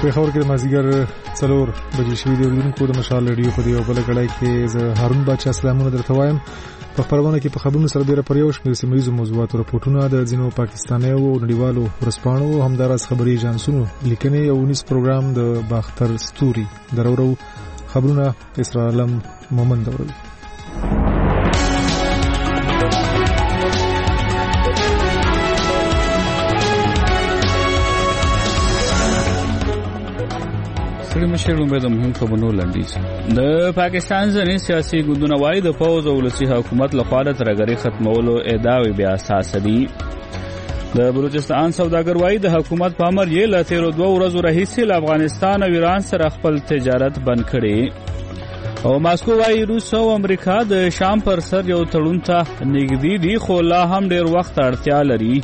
خبر کې مازیګر 4 بجې شوې دی ورونکو د مشال ریډیو په دی او بل کړای کې ز هارون بچا سلامونه درته وایم په خبرونه کې په خبرونو سره ډیره پریوش مې سیمایي موضوعات او راپورټونه د ځینو پاکستاني او نړیوالو ورسپانو همدارس خبري جانسونو لیکنې او نس پروګرام د باختر ستوري درورو خبرونه اسرائیل مومن دروي مشر امید مهم خبرونه لنډیز د پاکستان ځینې سیاسي ګوندونه وايي د فوز او ولسي حکومت لخوا د ترهګرۍ ختمولو ادعاوې بیا اساس دي. د بلوچستان سوداګر وايي د حکومت په امر یې له تیرو 2 ورځو راهیسې له افغانستان او ایران سره خپل تجارت بند کړي او ماسکو وايي روس او امریکا د شام پر سر یو تړون ته نږدې دي خو لا هم ډیر وخت اړتیا لري.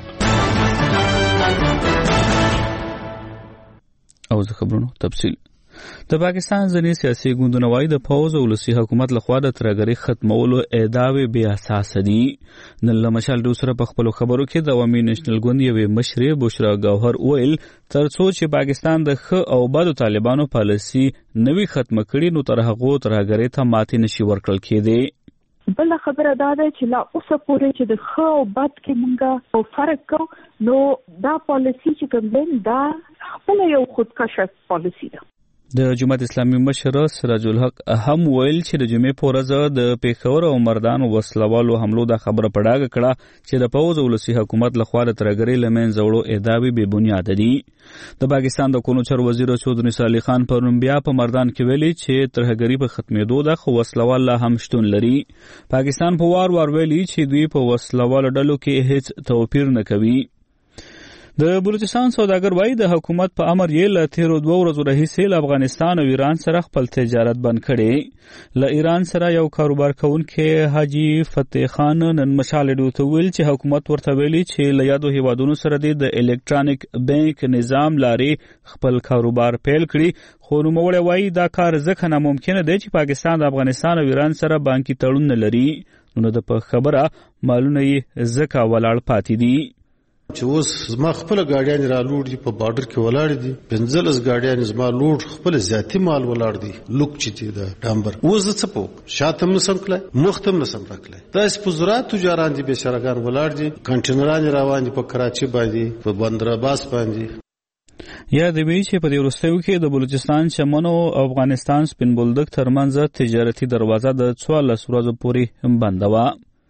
او د خبرونو تفصیل د پاکستان ځینې سیاسي ګوندونه وايي د فوز او ولسي حکومت لخوا د ترهګرۍ ختمولو ادعاوې بې اساسه دي. نن له مشال ډو سره په خپلو خبرو کې د عوامي نېشنل ګوند یوې مشرې بشرا ګوهر وویل تر څو چې پاکستان د ښه او بدو طالبانو پالیسي نوي ختمه کړي نو تر هغو ترهګرۍ ته ماتې نشي ورکړل کېدی. بل خبره دا ده چې لا اوسه پورې چې د ښه او بد کې مونږه فرق کوو نو دا پالیسي چې کوم دا خپل یو خودکشه پالیسي ده. د جماعت اسلامي مشر سراج الحق هم ویل چې د جمعې په ورځ د پیښور او مردان وسلوالو حملو د خبره په ډاګه کړه چې د فوز او ولسي حکومت لخوا د ترهګرۍ له منځه وړو ادعاوې بې بنیاده دي. د پاکستان د کونو چر وزیر چودھری صالح خان پرون بیا په مردان کې ویلي چې ترهګرۍ په ختمېدو ده خو وسلوال لا هم شتون لري. پاکستان په وار ویلي چې دوی په وسلوالو ډلو کې هیڅ توپیر نه کوي. د بلوچستان سوداګر وايي د حکومت په امر یې له تیرو 2 ورځو راهیسې له افغانستان او ایران سره خپل تجارت بند کړي. له ایران سره یو کاروبار کوونکی حاجی فتح خان نن مشال ډیو ته ویل چې حکومت ورته ویلي چې له یادو هیوادونو سره د الکترونیک بانک نظام لارې خپل کاروبار پیل کړي خو نوموړی وايي دا کار ځکه ناممکنه دی چې پاکستان د افغانستان او ایران سره بانکي تړون نه لري نو د په خبره مالونه یې ځکه ولاړ پاتې دي. چې اوس زما خپل گاډیان را لوړ دي په بارډر کې ولاړ دي 15 گاډیان زما لوړ خپل ذاتی مال ولاړ دي لوک چې دا ډامبر اوس څه پوک شاتم نسم کړای مختم نسم راکړای تاسو په زراعت تجاران دي به شرګان ولاړ دي کنټینران روان دي په کراچي باندې په بندر عباس باندې. یا د وی چې په دې وروستیو کې د بلوچستان چمن او افغانستان سپین بولدک ترمنځ تجارتي دروازه د 14 ورځو پورې بنده وه.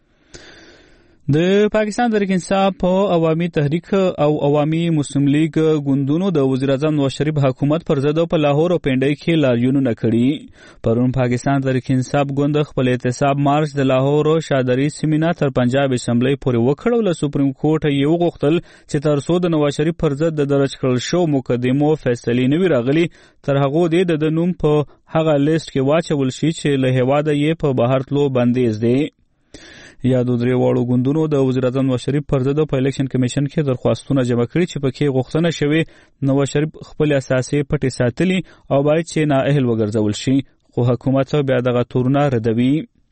د پاکستان تحریک انصاف په عوامي تحریک او عوامي مسلم لیگ ګوندونو د وزیر اعظم نواز شریف حکومت پر ضد په لاهور او پنډۍ کې لاریونونه کړي. پرون پاکستان تحریک انصاف ګوند خپل احتساب مارچ د لاهور او شادري سیمینه تر پنجاب اسمبلی پورې وکړ او له سپریم کورټ یې وغوښتل چې تر څو د نواز شریف پر ضد د درج کړل شو مقدمو فیصلې نه وي راغلي تر هغه د نوم په هغه لیست کې واچول شي چې له هیواده یې په بهر تلو بندیز دی. یادو درې واړو ګوندونو د وزیر اعظم نواز شریف پر ضد په الیکشن کمیشن کې درخواستونه جمع کړي چې پکې غوښتنه شوې نواز شریف خپل اساسي پټې ساتلي او باید چې نااهل وګرځول شي خو حکومت بیا دغه تورونه ردوي.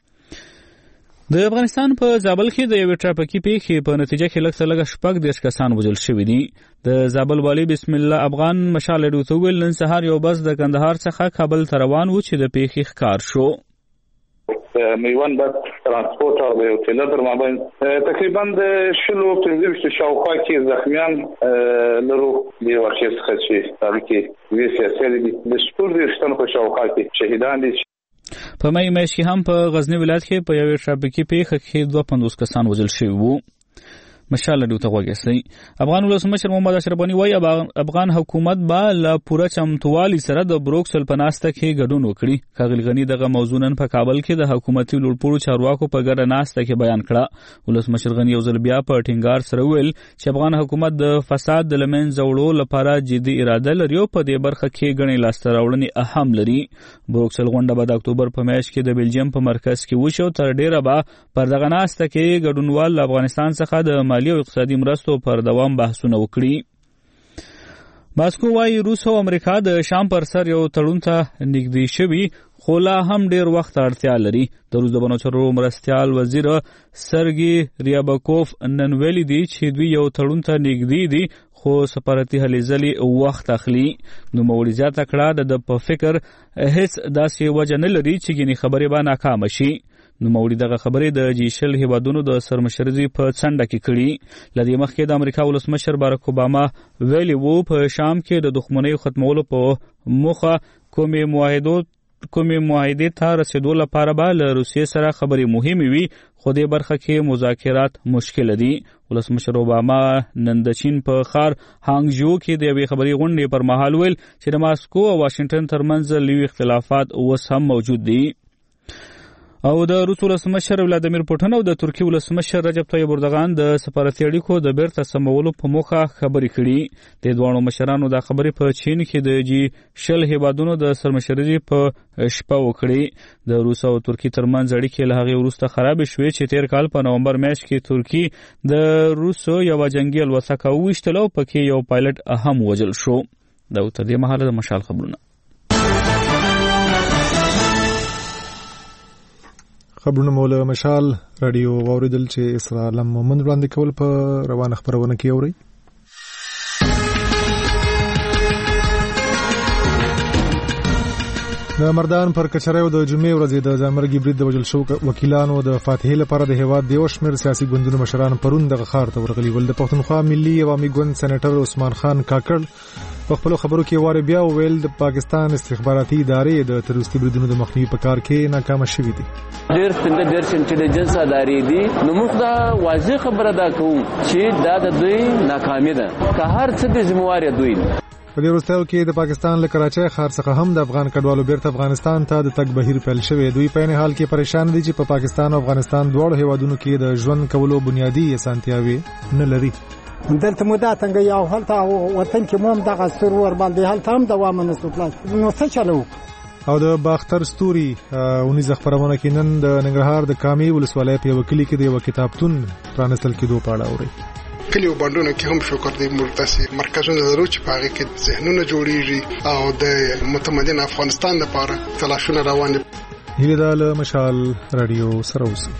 د افغانستان په زابل کې د یوې ټراپکي پیښې په نتیجه کې لږ څه لږه 14 کسان وژل شوي دي. د زابل والي بسم الله افغان مشال ډیو ته ویل نن سهار یو بس د کندهار څخه کابل ته روان و چې د پیښې ښکار شو. میوان بس ترانسپورت او د هوټل پر مابین تقریبا د 15 شاوخوا کې زخمیان لرو دی ورشي څخه چې تاریخي وی سیاسي دي د شپږ ورشتن په شاوخوا کې شهیدان دي. په مې مېشي هم په غزنی ولایت کې په یوې ټراپیکي پیښه کې 52 کسان وژل شوي وو. مشال ډیو ته وګورئ. افغان ولسمشر محمد اشرف غنی وايي افغان حکومت به له پوره چمتووالي سره د بروکسل په ناسته کې ګډون وکړي. ښاغلي غنی دغه موضوع نن په کابل کې د حکومتي لوړپوړو چارواکو په ګډه ناسته کې بیان کړه. ولسمشر غنی یو ځل بیا په ټینګار سره ویل چې افغان حکومت د فساد د لمنځه وړلو لپاره جدي اراده لري او په دې برخه کې ګڼې لاسته راوړنې اهم لري. بروکسل غونډه به د اکتوبر په میاشت کې د بلجیم په مرکز کې وشو. تر ډیره به پر دغه ناسته کې ګډونوال له افغانستان څخه د مالي او اقتصادي مرستو پر دوام بحثونه وکړي. ماسکو وايي روس او امریکا د شام پر سر یو تړون ته نږدې شوي خو لا هم ډیر وخت اړتیا لري. د روس د بانو چارو مرستیال وزیر سرګي ریابکوف نن ویلي دی چې دوی یو تړون ته نږدې دي خو سفارتي هلې ځلې وخت اخلي. نوموړي زیاته کړه د په فکر هیڅ داسې وجه نه لري چې ګینې خبرې به ناکامه شي. نوموړي دغه خبرې د G20 هیوادونو د سرمشرۍ په څنډه کې کړي. له دې مخکې د امریکا ولسمشر بارک اوباما ویلي وو په شام کې د دښمنۍ ختمولو په موخه کومې معاهدې ته رسیدو لپاره به له روسیې سره خبرې مهمې وي، خو دې برخه کې مذاکرات مشکل دي. ولسمشر اوباما نن د چین په ښار هانګجو کې د یوې خبري غونډې پر مهال ویل چې د ماسکو او واشنگټن ترمنځ لوی اختلافات اوس هم موجود دي. او د روس ولسمشر ولادیمیر پوټین او د ترکیې ولسمشر رجب طیب اردوغان د سفارتي اړیکو د بیرته سمولو په موخه خبرې کړي. د دوه مشرانو د خبرې په چین کې د G20 هیوادونو د سرمشرۍ په شپه وکړي. د روس او ترکیې ترمنځ اړیکې له هغې وروسته خراب شوې چې تیر کال په نومبر میاشت کې ترکیې د روسو یو جنگي الوتکه وویشتله او پکې یو پایلټ هم وژل شو. دا تر دې مهاله د مشال خبرونه. خبرونه مو له مشال رادیو واوریدل چې اسرا علم مومند وړاندې کول په روانه خبرونه کې اوري. د مردان پر کچریو د جمعې ورځې د ځانمرګي برید د وژل شو وکیلانو د فاتحې لپاره د هیواد د یو شمېر سیاسي ګوندونو مشران پرون دغه ښار ته ورغلي ول. د پښتونخوا ملي عوامي ګوند سېنیټر عثمان خان کاکړ په خپلو خبرو کې واره بیا وویل د پاکستان استخباراتي ادارې د تروریستي بریدونو د مخنیوي په کار کې ناکامه شوي دي. ډېر انټيليجنس ادارې دي، نو موږ دا واضح خبره دا کوو چې دا د دوی ناکامي ده، که هر څه د ذمہوار دوی. په دې وروستیو کې د پاکستان له کراچۍ ښار څخه هم د افغان کډوالو بیرته افغانستان ته د تګ بهیر پیل شوی. دوی په عین حال کې پریشان دي چې په پاکستان او افغانستان دواړو هیوادونو کې د ژوند کولو بنیادی اسانتیاوې نه لري. دلته مودا څنګه یو هلته وطن کې موږ دغه سرور باندې هلته هم دوام نه سوتلای نو څه چلو. او د باختر ستوري اونیز خبرونه کې نن د ننګرهار د کامي ولسوالۍ په وکیلي کې د یو کتابتون پرانستل کېدو په اړه اوري. کلیو باندونه کې هم شکر دې مرتسي مرکزونه ضروري چې پاره کې ذهنونه جوړیږي او د متمدن افغانستان لپاره تلاشونه روان دي. هیله ده له مشال رادیو سره اوسئ.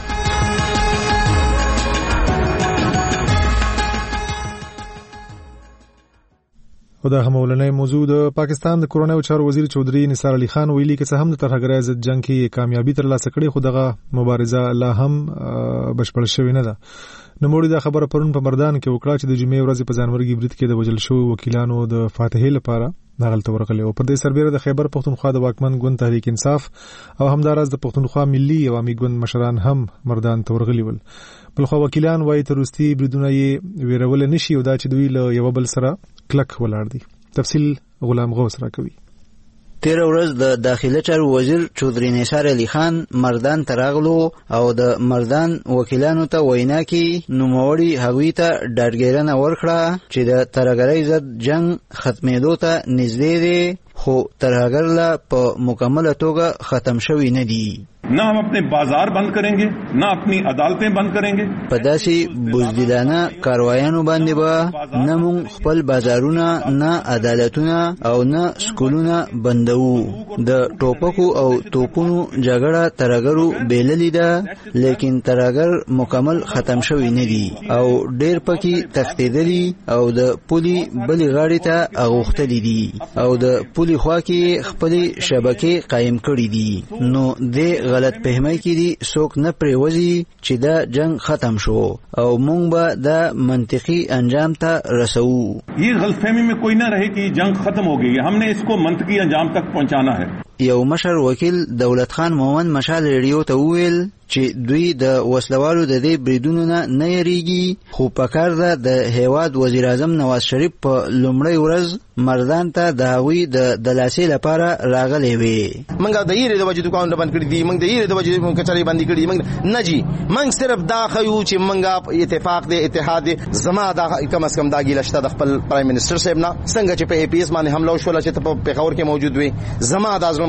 او دا هم ولنې موضوع د پاکستان د کورونایي چارو وزیر چودري نثار علي خان ویلي چې څه هم د ترهګرۍ ضد جنگ کې کامیابی ترلاسه کړې خو دغه مبارزه لا هم بشپړ شوې نه ده. نوموړي دا خبره پرون په مردان کې وکړه چې د جمعې ورځې په ځانمرګي برید کې د وژل شوو وکیلانو د فاتحې لپاره دغلته ورغلي او پر دې سربېره د خیبر پښتونخوا د واکمن ګوند تحریک انصاف او همداراز د پښتونخوا ملي عوامي ګوند مشران هم مردان ته ورغلي ول. بلخو وکیلان وايي تروریستي بریدونه یې ویرول نشي او دا چې دوی له یو بل سره کلک ولاړ دي. تفصیل غلام غوث راکوي. تیر ورځ د داخله چارو وزیر چودري نثار علي خان مردان تراغلو او د مردان وکیلانو ته وینا کې نوموړي هغوی ته ډاډګیرنه ورکړه چې د ترهګرۍ ضد جنگ ختمېدو ته نږدې دی خو ترهګر لا په مکمله توګه ختم شوی نه دي. نہ ہم اپنے بازار بند کریں گے نہ اپنی عدالتیں بند کریں گے. په داسې بزدلانه کاروایانو باندې به نه مونږ خپل بازارونه نه عدالتونه او نه سکولونه بندوو. د ټوپکو او توپونو جګړه ترهګرو بیللې ده لیکن ترهګر مکمل ختم شوی نه دي او ډېر پکې تښتېدلي او د پولي بلې غاړې ته اغوښتلي دي او د پولي خوا کې خپلې شبکې قایم کړي دي. نو د غلط فهمي کې دي څوک نه پریوزي چې دا جنگ ختم شو او مونږ به دا منطقي انجام ته رسو. یہ غلط فہمی میں کوئی نہ رہے کہ جنگ ختم ہو گئی ہے، ہم نے اس کو منطقی انجام تک پہنچانا ہے. یو مشر وکیل دولت خان مومن مشال ریډیو ته وویل چې دوی د وسلوالو د دې بریدونو نه یریږي خو پکار ده د هیواد وزیر اعظم نواز شریف په لومړی ورځ مردان ته د هغوی د دلاسې لپاره راغلی وي. موږ د یېرې د وجې دوکانونه بند کړي دي، موږ د یېرې د وجې کچرې بندي کړي دي. موږ نه جي موږ صرف دا ښیو چې موږ اتفاق دی اتحاد دی. زما دا کم از کم دا ګیله شته د خپل پرایم منسټر صاحب نه څنګه چې په اے پی ایس باندې حمله وشوله چې په پېښور کې موجود وي. زما دا زړه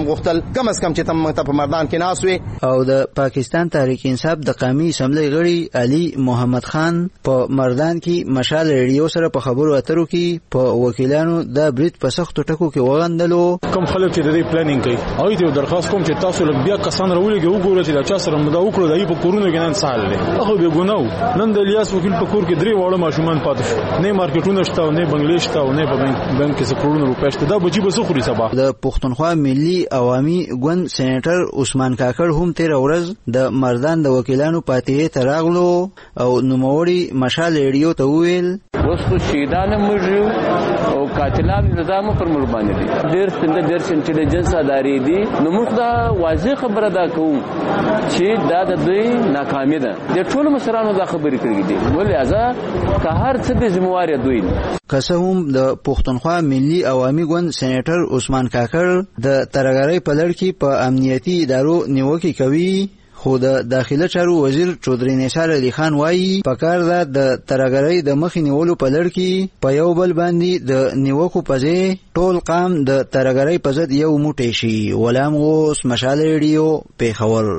تم غختل کم از کم چې تم ته په مردان کې ناس وي. او د پاکستان تحریک انصاف د قومي اسمبلی غړي علي محمد خان په مردان کې مشال ریډیو سره په خبرو اترو کې په وکیلانو د بریټ په سختو ټکو کې وغندلو. کوم خلک چې د دې پلانینګ کوي او دې درخواست کوم چې تاسو لږ بیا کسان راولېږئ وګورئ چې دا چا سره مدا وکړو دای په کورونو کې نن سال دی هغه به ګناو. نن د الیاس وکیل په کور کې 3 واړه ماشومان پاتې شو، نه مارکیټونه شته او نه بنگلې شته او نه په بانک کې کروڑونو روپۍ شته. دا بچي به څه خوري سبا؟ د پښتونخوا ملي عوامي ګوند سېنیټر عثمان کاکړ هم تیر ورځ د مردان د وکیلانو پاتې ته راغلو او نوموړي مشال ریډیو ته وویل اوس خو شهیدان موږ او قاتلان نظام پر مړ باندې دي. ډېر انټيليجنس ادارې دي. نو موږ دا واضح خبره دا کوو چې دا د دوی ناکامي ده. د ټولو مشرانو دا خبرې کړې دي ولهدا که هر څه د ذمہواری دوی کسه هم د پښتونخوا ملي عوامي ګوند سېنیټر عثمان کاکړ د ترګرۍ په لړ کې په امنیتي ادارو نیوکې کوي. خو د داخله چارو وزیر چودري نثار علي خان وایي پکار ده د ترګرۍ د مخې نیولو په لړ کې په یو بل باندې د نیوکو په ځای ټول قام د ترګرۍ په ضد یو موټی شي. غلام غوث، مشال ریډیو، پیښور.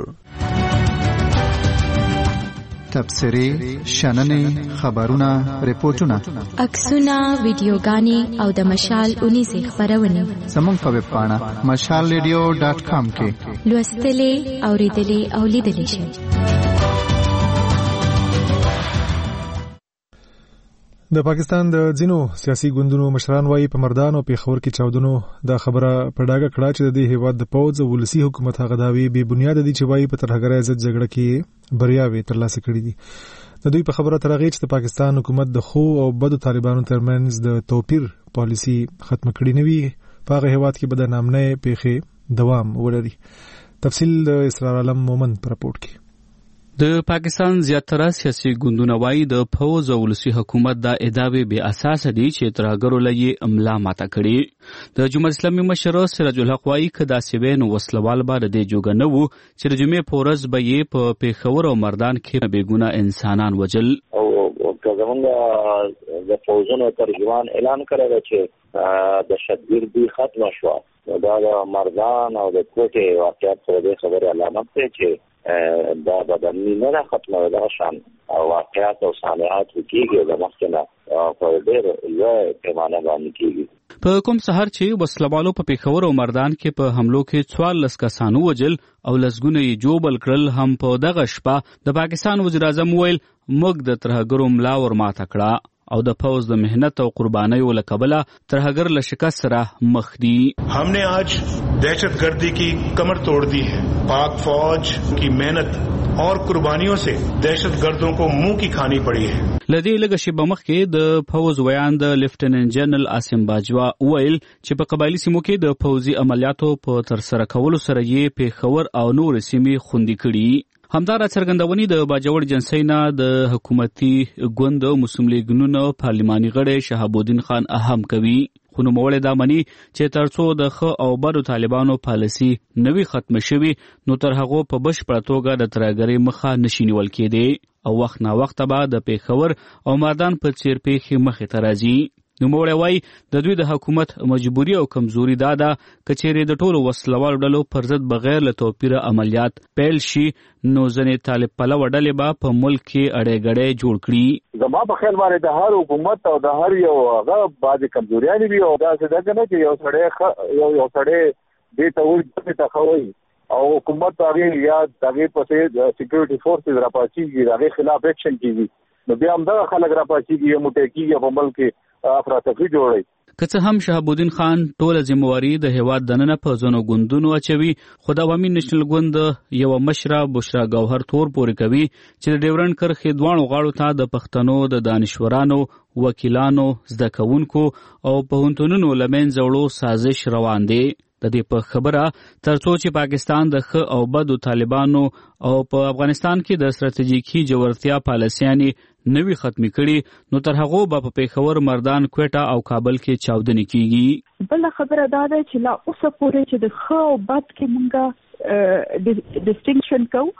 تبصرې، شننې، خبرونه، ریپورتونه، عکسونه، ویډیوګانې او د مشال 19 خبرونه زموږ په ویب پاڼه mashalradio.com کې لوستلې، اوریدلې او لیدلې شئ. د پاکستان د ځینو سیاسي ګوندونو مشران وايي په مردان او پیښور کې چاودنو دا خبره په ډاګه کړه چې د دې هیواد د پوځ او ولسی حکومت هغه داوی به بنیاد دي چې وايي په ترهګرۍ ضد جګړه کې بریاوي ترلاسه کړې دي. د دوی په خبره ترغه چې د پاکستان حکومت د خو او بدو طالبانو ترمنځ د توپیر پالیسی ختم کړي نه وي په هغه هیواد کې بدنامنۍ پیښې دوام ولري. تفصیل د اسرار عالم مومن پر راپورټ کې. د پاکستان زیاتره سیاسي ګوندونه وایي د فوز او ولسی حکومت دا ادعاوې بې اساس دي چې ترهګرو لې املا ماته کړي. د جمهوریت اسلامي مشر سراج الحق وایي کدا سیوین وسلوال به د جوګه نه وو چې د جمعې پورز به یې په پیښور او مردان کې بېګونه انسانان وجل. او زمونږ د فوزونو ترجمان اعلان کړی چې د شدګردي ختم شو. دا د مردان او د کوټې واقعیت په دې خبره علامت دی چې دا بدني نه ختمه ده شان او واقعیت او صالحات کېږي د مخکنه په ډېر لوی پیمانه باندې کېږي. په کوم سحر چې وسلوالو په پیښور او مردان کې په حملو کې 14 کسانو وجل او لسګونه یې جوبل کړل هم په دغه شپه د پاکستان وزیر اعظم ویل موږ د ترهګرو ملا ور ماته کړه او د فوز د مهنت او قربانیو له کبله ترهګر له شکست سره مخ دي. हमने आज दहशतगर्दी की कमर तोड़ दी है. पाक फौज की मेहनत और कुर्बानियों से दहशतगर्दों को मुंह की खानी पड़ी है. لدې لږ شیبه مخکې د فوز ویان د لیفټیننټ جنرال عاصم باجوا ویل چې په قبایلی سیمو کې د فوزي عملیاتو په ترسره کولو سره یې پیښور او نور سیمې خوندي کړي. همدارا څرګندونې د باجوړ جنسۍ نه د حکومتي ګوند مسلم لیګونو پارلماني غړی شهاب الدین خان اهم کوي. خو نوموړی دا مني چې ترڅو د ښه او بدو طالبانو پالیسي نوي ختم شوي نو تر هغو په بشپړه توګه د ترهګرۍ مخه نشي نیول کېدی او وخت نا وخت به د پیښور او مردان په څیر پیښې مخې ته راځي. نوموړی وایي د دوی د حکومت مجبوري او کمزوري دا ده که چیرې د ټولو وسلوالو ډلو پر ضد بغیر له توپیره عملیات پیل شي نو ځینې طالب پلوه ډلې به په ملک کې اړې ګړې جوړ کړي. زما په خیال باندې د هر حکومت او د هر یو هغه بعضې کمزوریانې وي او داسې ده که نه چې یو سړی دې ته وایي ته ښه وایي او حکومت هغې یا هغې پسې سیکورټي فورسز راپاڅېږي د هغې خلاف ایکشن کېږي نو بیا همدغه خلک راپاڅېږي یا موټی کېږي په ملک کې افراطفري جوړوي. که څه هم شهاب الدین خان ټوله ذمہواري د هیواد دننه په ځینو ګوندونو اچوي خو د عوامي نېشنل ګوند یو مشره بشرا ګوهر تور پورې کوي چې د ډیورنډ کرښې دوانو غاړو ته د پښتنو د دانشورانو، وکیلانو، زده کوونکو او پوهنتونونو له منځه وړو سازش روان دی. د دې په خبره ترڅو چې پاکستان د ښه او بدو طالبانو او په افغانستان کې د ستراتیژیکي جوړتیا پالیسیانې نوي ختمي کړي نو تر هغو به په پیښور، مردان، کوټه او کابل کې چاودنې کیږي. بل خبره دا ده چې لا اوسه پورې چې د ښه او بد کې مونږه ډیسټینکشن کوو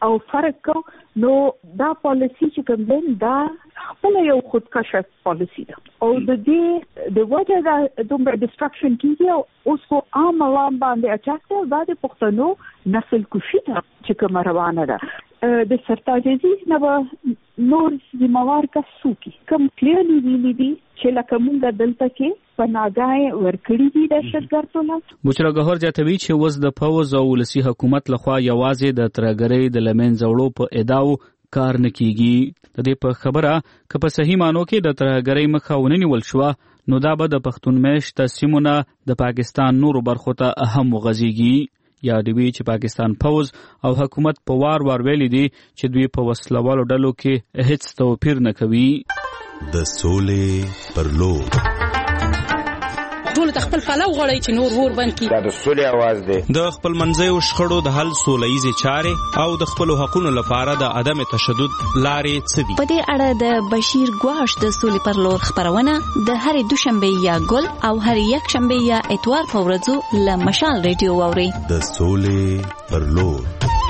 او فرق کو نو دا پالیسی چې کوم دی دا خپل یو خودکشه پالیسی ده او د دې د وجه دا دومره ډیسټرکشن کیږي او اوس په عام عوام باندې اچاته دا د پښتنو نسل کشي ته چې کوم روانه ده د سرتاج عزیز نه نور ذمہوار کا سوکي کوم کلیرلی ویلي دي چې لکه مونږ دلته کې پناهګاه ورکړي دي دهشتګردونه. بشرا ګهر جاتوي چې وز د فوز او ولسی حکومت لخوا یوازې د ترګرۍ د لمن زوړو په اداو کار نه کیږي. د دې په خبره که په صحیح مانو کې د ترګرۍ مخاونه نیول شو نو دا به د پښتون مېشت تسیمونه د پاکستان نورو برخو ته اهم وغځيږي. یا دوی چې پاکستان فوز او حکومت په وار ویلي دي چې دوی په وسلوالو ډلو کې هیڅ توپیر نه کوي. د سولې پر لور ټول خپل پلو غړی چې نور ور بند کی دا د سولې आवाज دی. د خپل منځیو شخړو د حل سولهیزې چارې او د خپل حقوقو لپاره د عدم تشدد لارې څه دي. په دې اړه د بشیر ګواش د سولې پر لور خبرونه د هرې دوشنبه یا ګل او هرې یک شنبه یا اتوار په ورځو له مشال ریډیو واوري. د سولې پر لور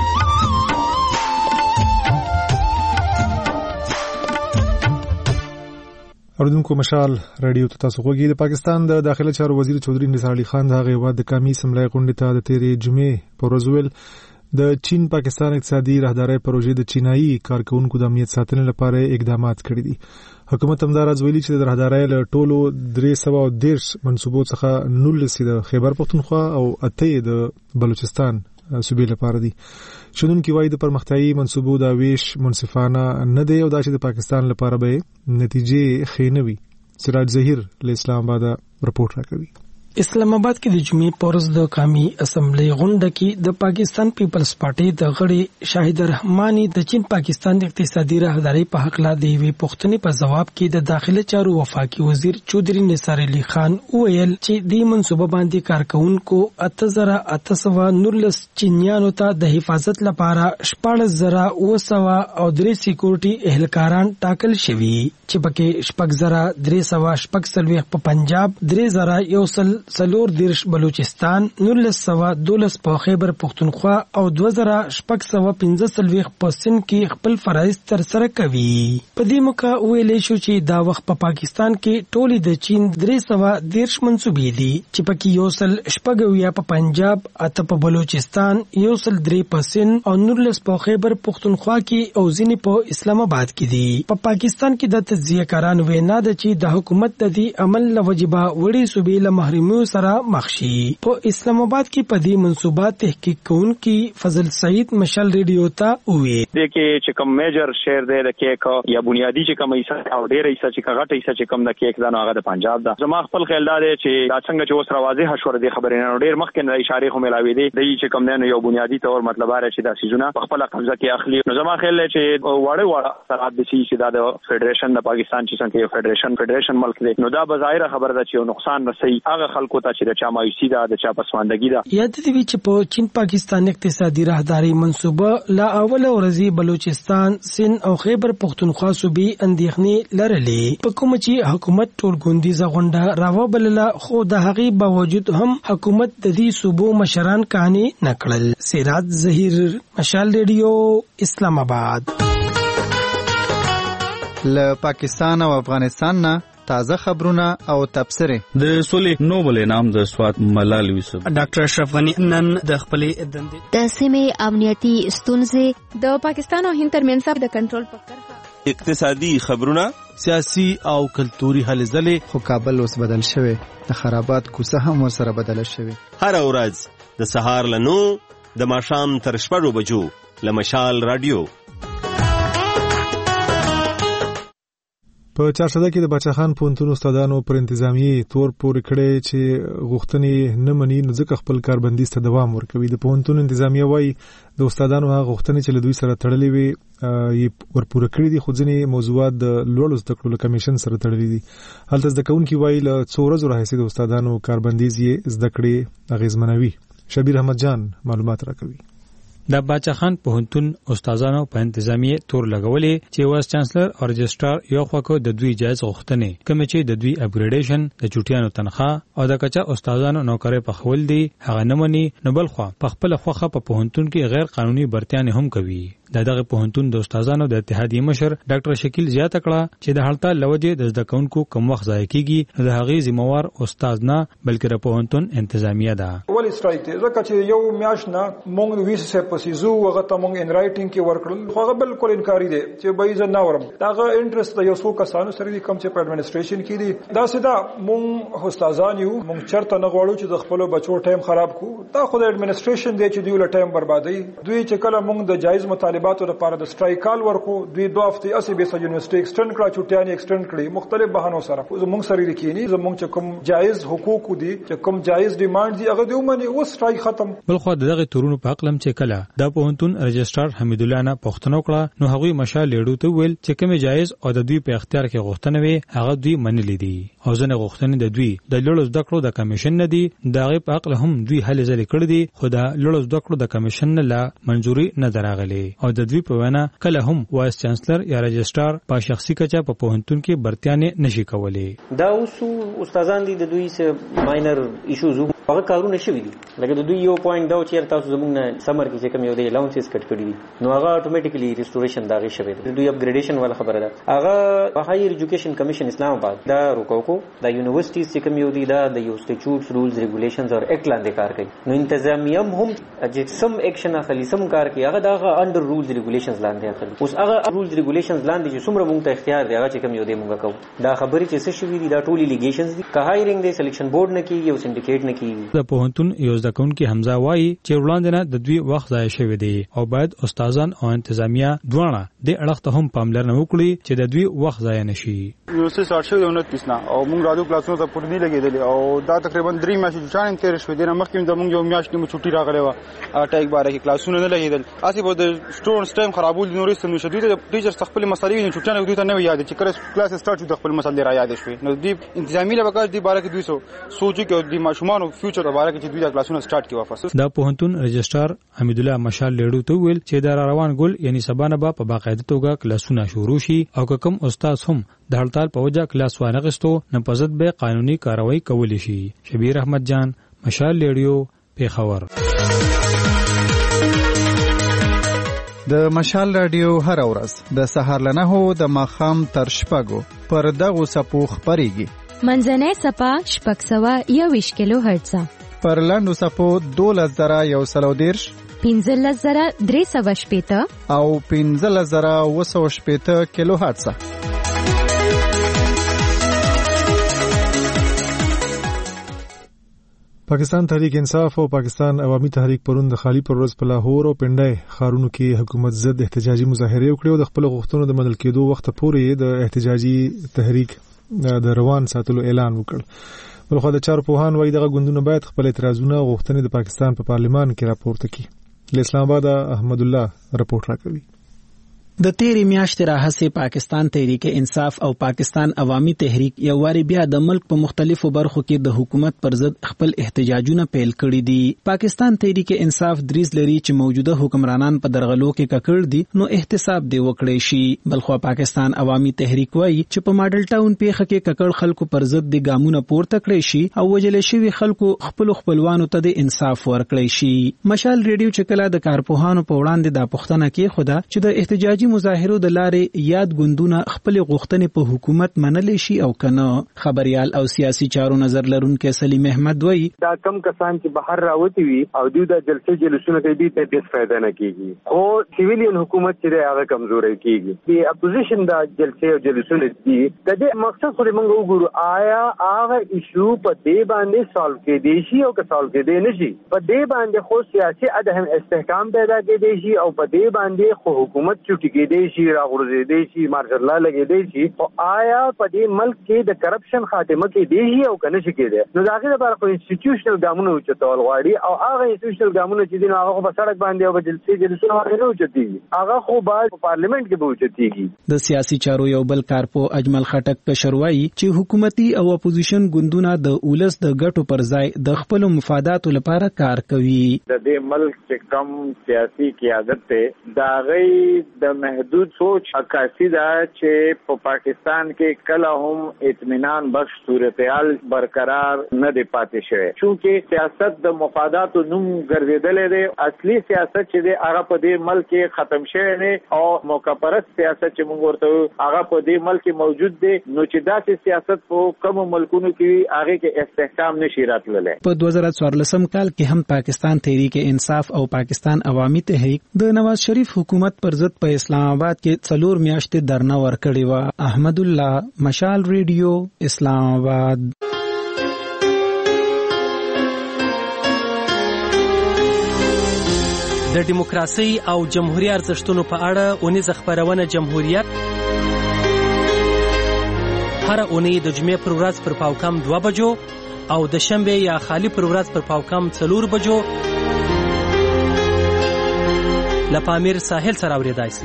اوردونکو مشال رادیو ته تاسو غوږی. د پاکستان د داخله چارو وزیر چودري نثار علي خان د هغه واد د کمی سملای غونډې ته د تیرې جمعې پر ورځ ویل د چین پاکستان اقتصادي راهداري پروژې د چینایي کارکونکو د امنیت ساتنې لپاره اقدامات کړي دي. حکومت همدارز ویلي چې د راهداري له ټولو 313 منصوبو څخه 19 د خیبر پختونخوا او 8 د بلوچستان صوبې لپاره دي. شنونکي وایي د پرمختیايي منصوبو د ویش منصفانه نه دی او دا چې د پاکستان لپاره به نتیجې ښې نه وي. سراج ظهیر له اسلام آباد رپورټ راکوي. اسلام آباد کې د جمعې پورز د قومي اسمبلی غونډه کې د پاکستان پیپلز پارټي د غړي شاهد رحماني د چین پاکستان اقتصادي راهداري په حق لا دی وی پښتني په جواب کې د داخله چارو وفاقي وزیر چودري نثار علي خان ویل چې د منصوبه باندې کارکونکو 8819 چینیانو ته د حفاظت لپاره 14900 او 3 سکیورټي اهلکاران ټاکل شوي چې پکې 6340 په پنجاب 3000 سلور دیرش بلوچستان 1912 په خیبر پختونخوا او 2615 په سند کې خپل فرایض تر سره کوي. په دې موقع ویل شو چې دا وخت په پاکستان کې ټولې د چین 313 منصوبې دي چې پکې یو سل شپږویا په پنجاب 8 په بلوچستان یو سل 3 په سند او 19 په خیبر پختونخوا کې او ځینې په اسلام آباد کې دي. په پاکستان کې د تجزیه کاران وینا ده چې د حکومت د دې عمل لوجبه وړي صوبې له سره مخشي. په اسلام آباد کې په دې منصوبات تحقیق کوونکی فضل سعید مشال ریډیو ته وی د کې چې کوم میجر شهر دی د کیک یا بنیادی چې کوم ایسه او ډیر ایسه چې غټه ایسه چې کوم د کیک دا هغه د پنجاب دا زما خپل خیال دی چې دا څنګه چې اوس واضح شوه د خبرې نه ډیر مخکې نه اشاره خو ملاوي دي د چې کوم نه یو بنیادی تور مطلب لري چې دا سيزونه په خپل قبضه کې اخلي. نو زما خیال دی چې وړه سرحد دي چې دا د فدریشن د پاکستان چې څنګه یو فدریشن ملک دی نو دا بظاهر خبره ده چې یو نقصان رسي هغه خلکو ته چې د چا مایوسی ده د چا پسماندګي ده. یاد دي چې په چین پاکستان اقتصادي راهداري منصوبه لا اول ورځي بلوچستان سند او خیبر پختونخوا صوبې اندېښنې لرلې په کوم چې حکومت ټولګوندیزه غونډه راوبلله خو د هغې باوجود هم حکومت د دې صوبو مشران کانې نکړل. سراج ظهیر مشال ریډیو اسلام آباد. له پاکستان او افغانستان نه تازه خبرونه او تبصره. د سولې نوبل انعام د سوات ملال یوسف ډاکټر اشرف غنی نن د خپلې دندې د سیمې امنیتي ستونزې د پاکستان او هند ترمنځ د کنټرول په کرښه اقتصادي خبرونه سیاسي او کلتوري هلې ځلې. خو کابل اوس بدل شوی د خرابات کوڅه هم ورسره بدله شوی. هر ورځ د سهار له 9 د ماښام تر 6 بجو له مشال رادیو. په چارشده کې د باچاخان پوهنتون استادانو پر انتظامیه تور پورې کړي چې غوښتنې نه مني نو ځکه خپل کاربندیز ته دوام ورکوي. د پوهنتون انتظامیه وايي د استادانو هغه غوښتنې چې له دوی سره تړلې وي یې ورپوره کړي دي خو ځینې موضوعات د لوړو زده کړو کمیشن سره تړلې دي. هلته زده کوونکي وايي له څو ورځو راهیسې د استادانو کاربندیز یې زده کړې اغیزمنوي. شبیر احمد جان معلومات راکوي. د باچاخان پوهنتون استادانو په انتظامیه تور لګولې چې وایس چانسلر او رجسترار یو خواکو د دوی جایز غوښتنې کوم چې د دوی اپګریډیشن د چوټیانو تنخواه او د کچا استادانو نوکرۍ په خول دي هغه نه مني نو بل خو په خپل خوخه په پوهنتون کې غیر قانوني برتیان هم کوي. دغه پوهنتون د استادانو د اتحادیې مشر ډاکټر شکیل زیاته کړه چې د هړتال لوجه د زده کوونکو کم وخت ضایع کیږي د هغې ذمہوار استاد نه بلکې د پوهنتون انتظامیه ده. ولې سټرایک دی؟ ځکه چې یو میاشت نه مونږ ویس سه پسیزو هغه ته مونږ ان رائټینګ کې ورکړل، خو هغه بالکل انکاری دی چې به یې نه ورم. داغه انټرست د یو څو کسانو سره دی کم چې په اډمنسټریشن کې دي. دا سیده مونږ استادان یو، مونږ چرته نه غواړو چې د خپل بچو ټایم خراب کو. دا خو د اډمنسټریشن دی چې دوی له ټایم بربادي. دوی چې کله مونږ د جایز مطالباتو لپاره د سټرایک کال ورکو، دوی 2 هفته اسی به یونیورسيټي ایکسټند کړه، چټیان ایکسټند کړي مختلف بهانو سره. زمونږ سره لیکيني زمونږ چې کوم جایز حقوق دي، چې کوم جایز ډیماند دي، هغه دوی مني او سټرایک ختم. بلخو دغه تورونو په اقلم چې کله د پوهنتون رجسترار حمید الله نه پوښتنه وکړه، نو هغوی مشال لیډو ته ویل چې کوم جایز او د دوی په اختیار کې غوښتنه وي هغه دوی منلې دي، او ځنه غوښتنې د دوی د لوړو زده کړو د کمیشن نه دي. دغه په عقل هم دوی هلې ځلې کړې دي، خو د لوړو زده کړو د کمیشن نه لا منځوري نه دراغلي. او د دوی په وینا کله هم وایس چانسلر یا رجسترار په شخصي کچه په پوهنتون کې برتیانه نشي کولای. دا اوس استادان دي د دوی سه ماینر ایشوز هغه کارونه شوي دي. لکه د دوی یو پوینټ دا چې تاسو زموږ سمر کې چې کوم یو دی الاونسز کټ کړی دي، نو هغه اتوماتیکلی ریسټوریشن دا غي شوی دی. دوی اپګریډیشن ولا خبره ده. هغه هایر ایجوکیشن کمیشن اسلام آباد دا روکوکو دا یونیورسيټیز چې کوم یو دی دا د یو سټیچوټس رولز ریګولیشنز او اکټ لاندې کار کوي. نو انتظامیه هم چې سم اکشن اخلي، سم کار کوي، هغه دا انډر رولز ریګولیشنز لاندې اخلي. اوس هغه رولز ریګولیشنز لاندې چې څومره مونږ ته اختیار دی هغه چې کوم یو دی مونږ کوو. دا خبرې چې څه شوي دي دا ټول لیګیشنز دي. که هایرینګ دی سلیکشن بورډ نه کیږي او سندیکیټ نه کیږي. د پوهنتون یو زده کوونکی حمزه وایي چې وړاندې نه د دوی وخت ضایع شوی دی او باید استادان او انتظامیه دواړه د اړخ ته هم پاملرنه وکړي چې د دوی وخت ضایع نشي. یونیورسيټي سټارټ شوی 29 نه او موږ راځو کلاسونو ته پوره دی لګیدل او دا تقریبا 3 میاشتې چانه تیر شوې دي. مخکې د موږ یو میاشت کې چټي راغلی و اټیک باره کې کلاسونه نه لګیدل. اسی به د سټوډنټس ټایم خرابول نورې سم نشي. دوی د ټیچر خپل مسالې نه چټانه دوی ته نه یاد چې کله کلاس سټارټ شو د خپل مسالې را یاد شوي. نو دی انتظامیه لپاره دی باره کې 200 سوچي کې د ماشومان او فیوچر لپاره کې چې دوی د کلاسونو سټارټ کې واپس. د پوهنتون رجسترار حمید الله مشال لیډو ته ویل چې د روان ګل یعنی سبانه په باقاعده توګه کلاسونه شروع شي او کوم استاد هم د هړتال په وجه کلاس وانغستو نه پزد به قانوني کاروایی کولی شي. شبیر احمد جان، مشال لیډیو، پیښور. د مشال رادیو هر ورځ د سهار له 9 د ماښام تر 6 پر دغه سپو خبريږي. منځنۍ سپا 621 کیلو هرتز، پر لاندو سپو 12130، 15380 او 15280 کیلو هرتز. پاکستان تحریک انصاف او پاکستان عوامي تحریک پرون د خالی پر ورځ په لاهور او پنډای ښارونو کې حکومت ضد احتجاجي مظاهره وکړې او د خپل غوښتنو د منل کېدو وخت پورې د احتجاجي تحریک د روان ساتلو اعلان وکړ. بلخو د چارپوهان وایي دغه ګوندونه باید خپل اعتراضونه او غوښتنې د پاکستان په پارلمان کې راپورته کړي. له اسلام آباد احمد الله رپورټ راکوي. د تیرې میاشتې راهیسې پاکستان تحریک انصاف او پاکستان عوامي تحریک یو واری بیا د ملک په مختلفو برخو کې د حکومت پر ضد خپل احتجاجونه پیل کړي دي. پاکستان تحریک انصاف دریز لري چې موجوده حکمرانان په درغلو کې ککړ دي نو احتساب دی وکړي شي. بلخو پاکستان عوامي تحریک وایي چې په ماډل ټاون پیښه کې ککړ خلکو پر ضد د ګامونه پورته کړي شي او وجل شوی خلکو خپل خپلوانو ته د انصاف ورکړي شي. مشال ریډیو چې کله د کارپوهانو په وړاندې د پښتنه کې خدا چې د احتجاجي مظاهرو د لارې یاد ګوندونه خپل غوښتنې په حکومت منلې شي او کنه. خبريال او سیاسي چارو نظر لرونکي سلیم احمد وایي دا کم کسان چې بهر راوتی وي او دوی د جلسونه کوي ته هیڅ فائدہ نه کیږي. خو سیویلین حکومت چې هغه کمزوري کیږي. د اپوزیشن د جلسې او جلسونه دي د دې مقصد خو موږ وګورو آیا هغه ایشو په دې باندې سالو کې دی شي او که سالو کې دی نشي. په دې باندې خو سیاسي عدم استحکام پیدا کېدی شي او په دې باندې خو حکومت چټي کېدی شي راغورځي دی شي مارشل لا لګي دی شي. او آیا په دې ملک کې د کرپشن خاتمه کې دی شي او کنه شي کېده. نو داخله لپاره خو انسټیټیوشنل ګامونه اوچتول غواړي او هغه انسټیټیوشنل ګامونه چې دین هغه په سړک باندې او په جلسه باندې اوچتيږي هغه خو باید په پارلیمنت کې به اوچتيږي. د سیاسي چارو یو بل کارپو اجمل خټک کشروایی چې حکومتي او اپوزیشن ګوندونه د اولس د ګټو پر ځای د خپل مفاداتو لپاره کار کوي. د دې ملک چې کم سیاسي قیادت ته دا غي د محدود سوچ عکاسی دا چې په پاکستان کې کله هم اطمینان بخش صورتحال برقرار نه دی پاتې شوی چونکه سیاست د مفاداتو نوم ګرځیدلې دی. اصلي سیاست چې دی هغه په دې ملک کې ختم شوی دی او موقع پرست سیاست چې موږ ورته هغه په دې ملک کې موجود دی. نو چې داسې سیاست په کوم ملکونو کې هغه کې استحکام نشي راتللی. په 2014 کال کې هم پاکستان تحریک انصاف او پاکستان عوامي تحریک د نواز شریف حکومت پر ضد په اسلام آباد کې 4 میاشتې درنه ورکړې و. احمد الله، مشال ریډیو، اسلام آباد. د دیموکراسي او جمهوریت ارزښتونو په اړه اونیزه خبرونه جمهوریت هر اونۍ د جمعې پر ورځ پر پاوکم 2 بجو او د شنبه یا خالی پر ورځ پر پاوکم 4 بجو له پامیر ساحل سره اوریدای شي.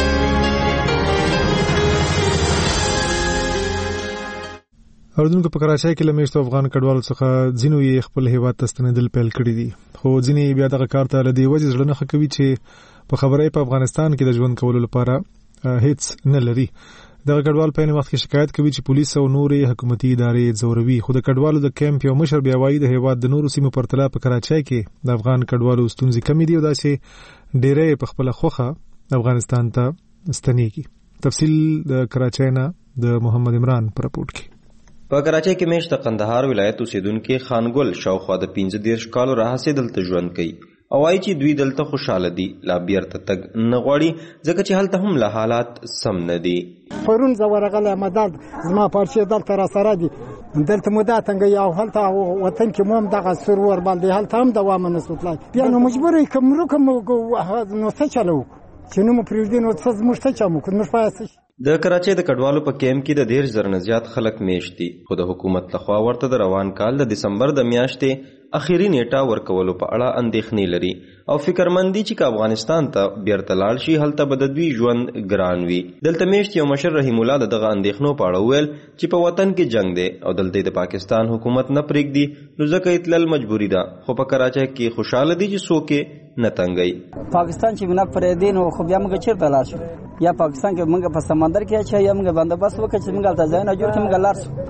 اردوونکو په کراچۍ کې له میشتو افغان کډوالو څخه ځینو یې خپل هیواد ته ستنېدل پیل کړي دي، خو ځینې بیا دغه کار ته له دې وجې زړه نه ښه کوي چې په خبره په افغانستان کې د ژوند کولو لپاره هیڅ نه لري. دغه کډوال په وخت کې شکایت کوي چې پولیس او نورې حکومتي ادارې زوروي، خو د کډوالو د کیمپ یو مشر بیا وایي د هیواد د نورو سیمو پرتله په کراچۍ کې د افغان کډوالو ستونزې کمې دي او داسې ډېری په خپله خوښه افغانستان ته ستنېږي. تفصیل د کراچۍ نه د محمد عمران په رپورټ کې. په کراچۍ کې میشت د قندهار ولایت اوسیدونکو خانګل شاوخوا د 15 کالو راهیسې دلته ژوند کوي او وايي چې دوی دلته خوشاله دي، لا بیرته تګ نه غواړي ځکه چې هلته هم له حالات سم نه دي. پرون زه ورغلی مدد زما پارچې دلته راسره دي، دلته مو دا تنګ او هلته وطن کې مو هم دغه سور ور باندې هلته هم دوام نه سوتلای. بیا نو مجبور یې کوم نو څه چلو چې نو مو پرېږدي نو څه زموږ ته چا مو موږ باید. د کراچۍ د کډوالو په کیمپ کې د 10,000 نه زیات خلک میشت دي، خو د حکومت لخوا ورته د روان کال د دسمبر د میاشتې اخیری نیټه ورکولو په اړه اندېښنې لري او فکرمندي چې افغانستان ته بیرته لاړ شي هلته به د دوی ژوند ګران وي. دلته میشت یو مشر رحیم الله دغه اندېښنو په اړه ویل چې په وطن کې جنگ دی او دلته د پاکستان حکومت نه پرېږدي نو ځکه یې تلل مجبوري ده، خو په کراچۍ کې خوشاله دي چې څوک نه تنګي. پاکستان چې موږ پرېږدي نو خو بیا موږ چیرته لاړ شو؟ یا پاکستان کې موږ په سمندر کې چې یا موږ بندوبست وکړو چې موږ تل ځای نه جوړ کړو موږ لاړ شو.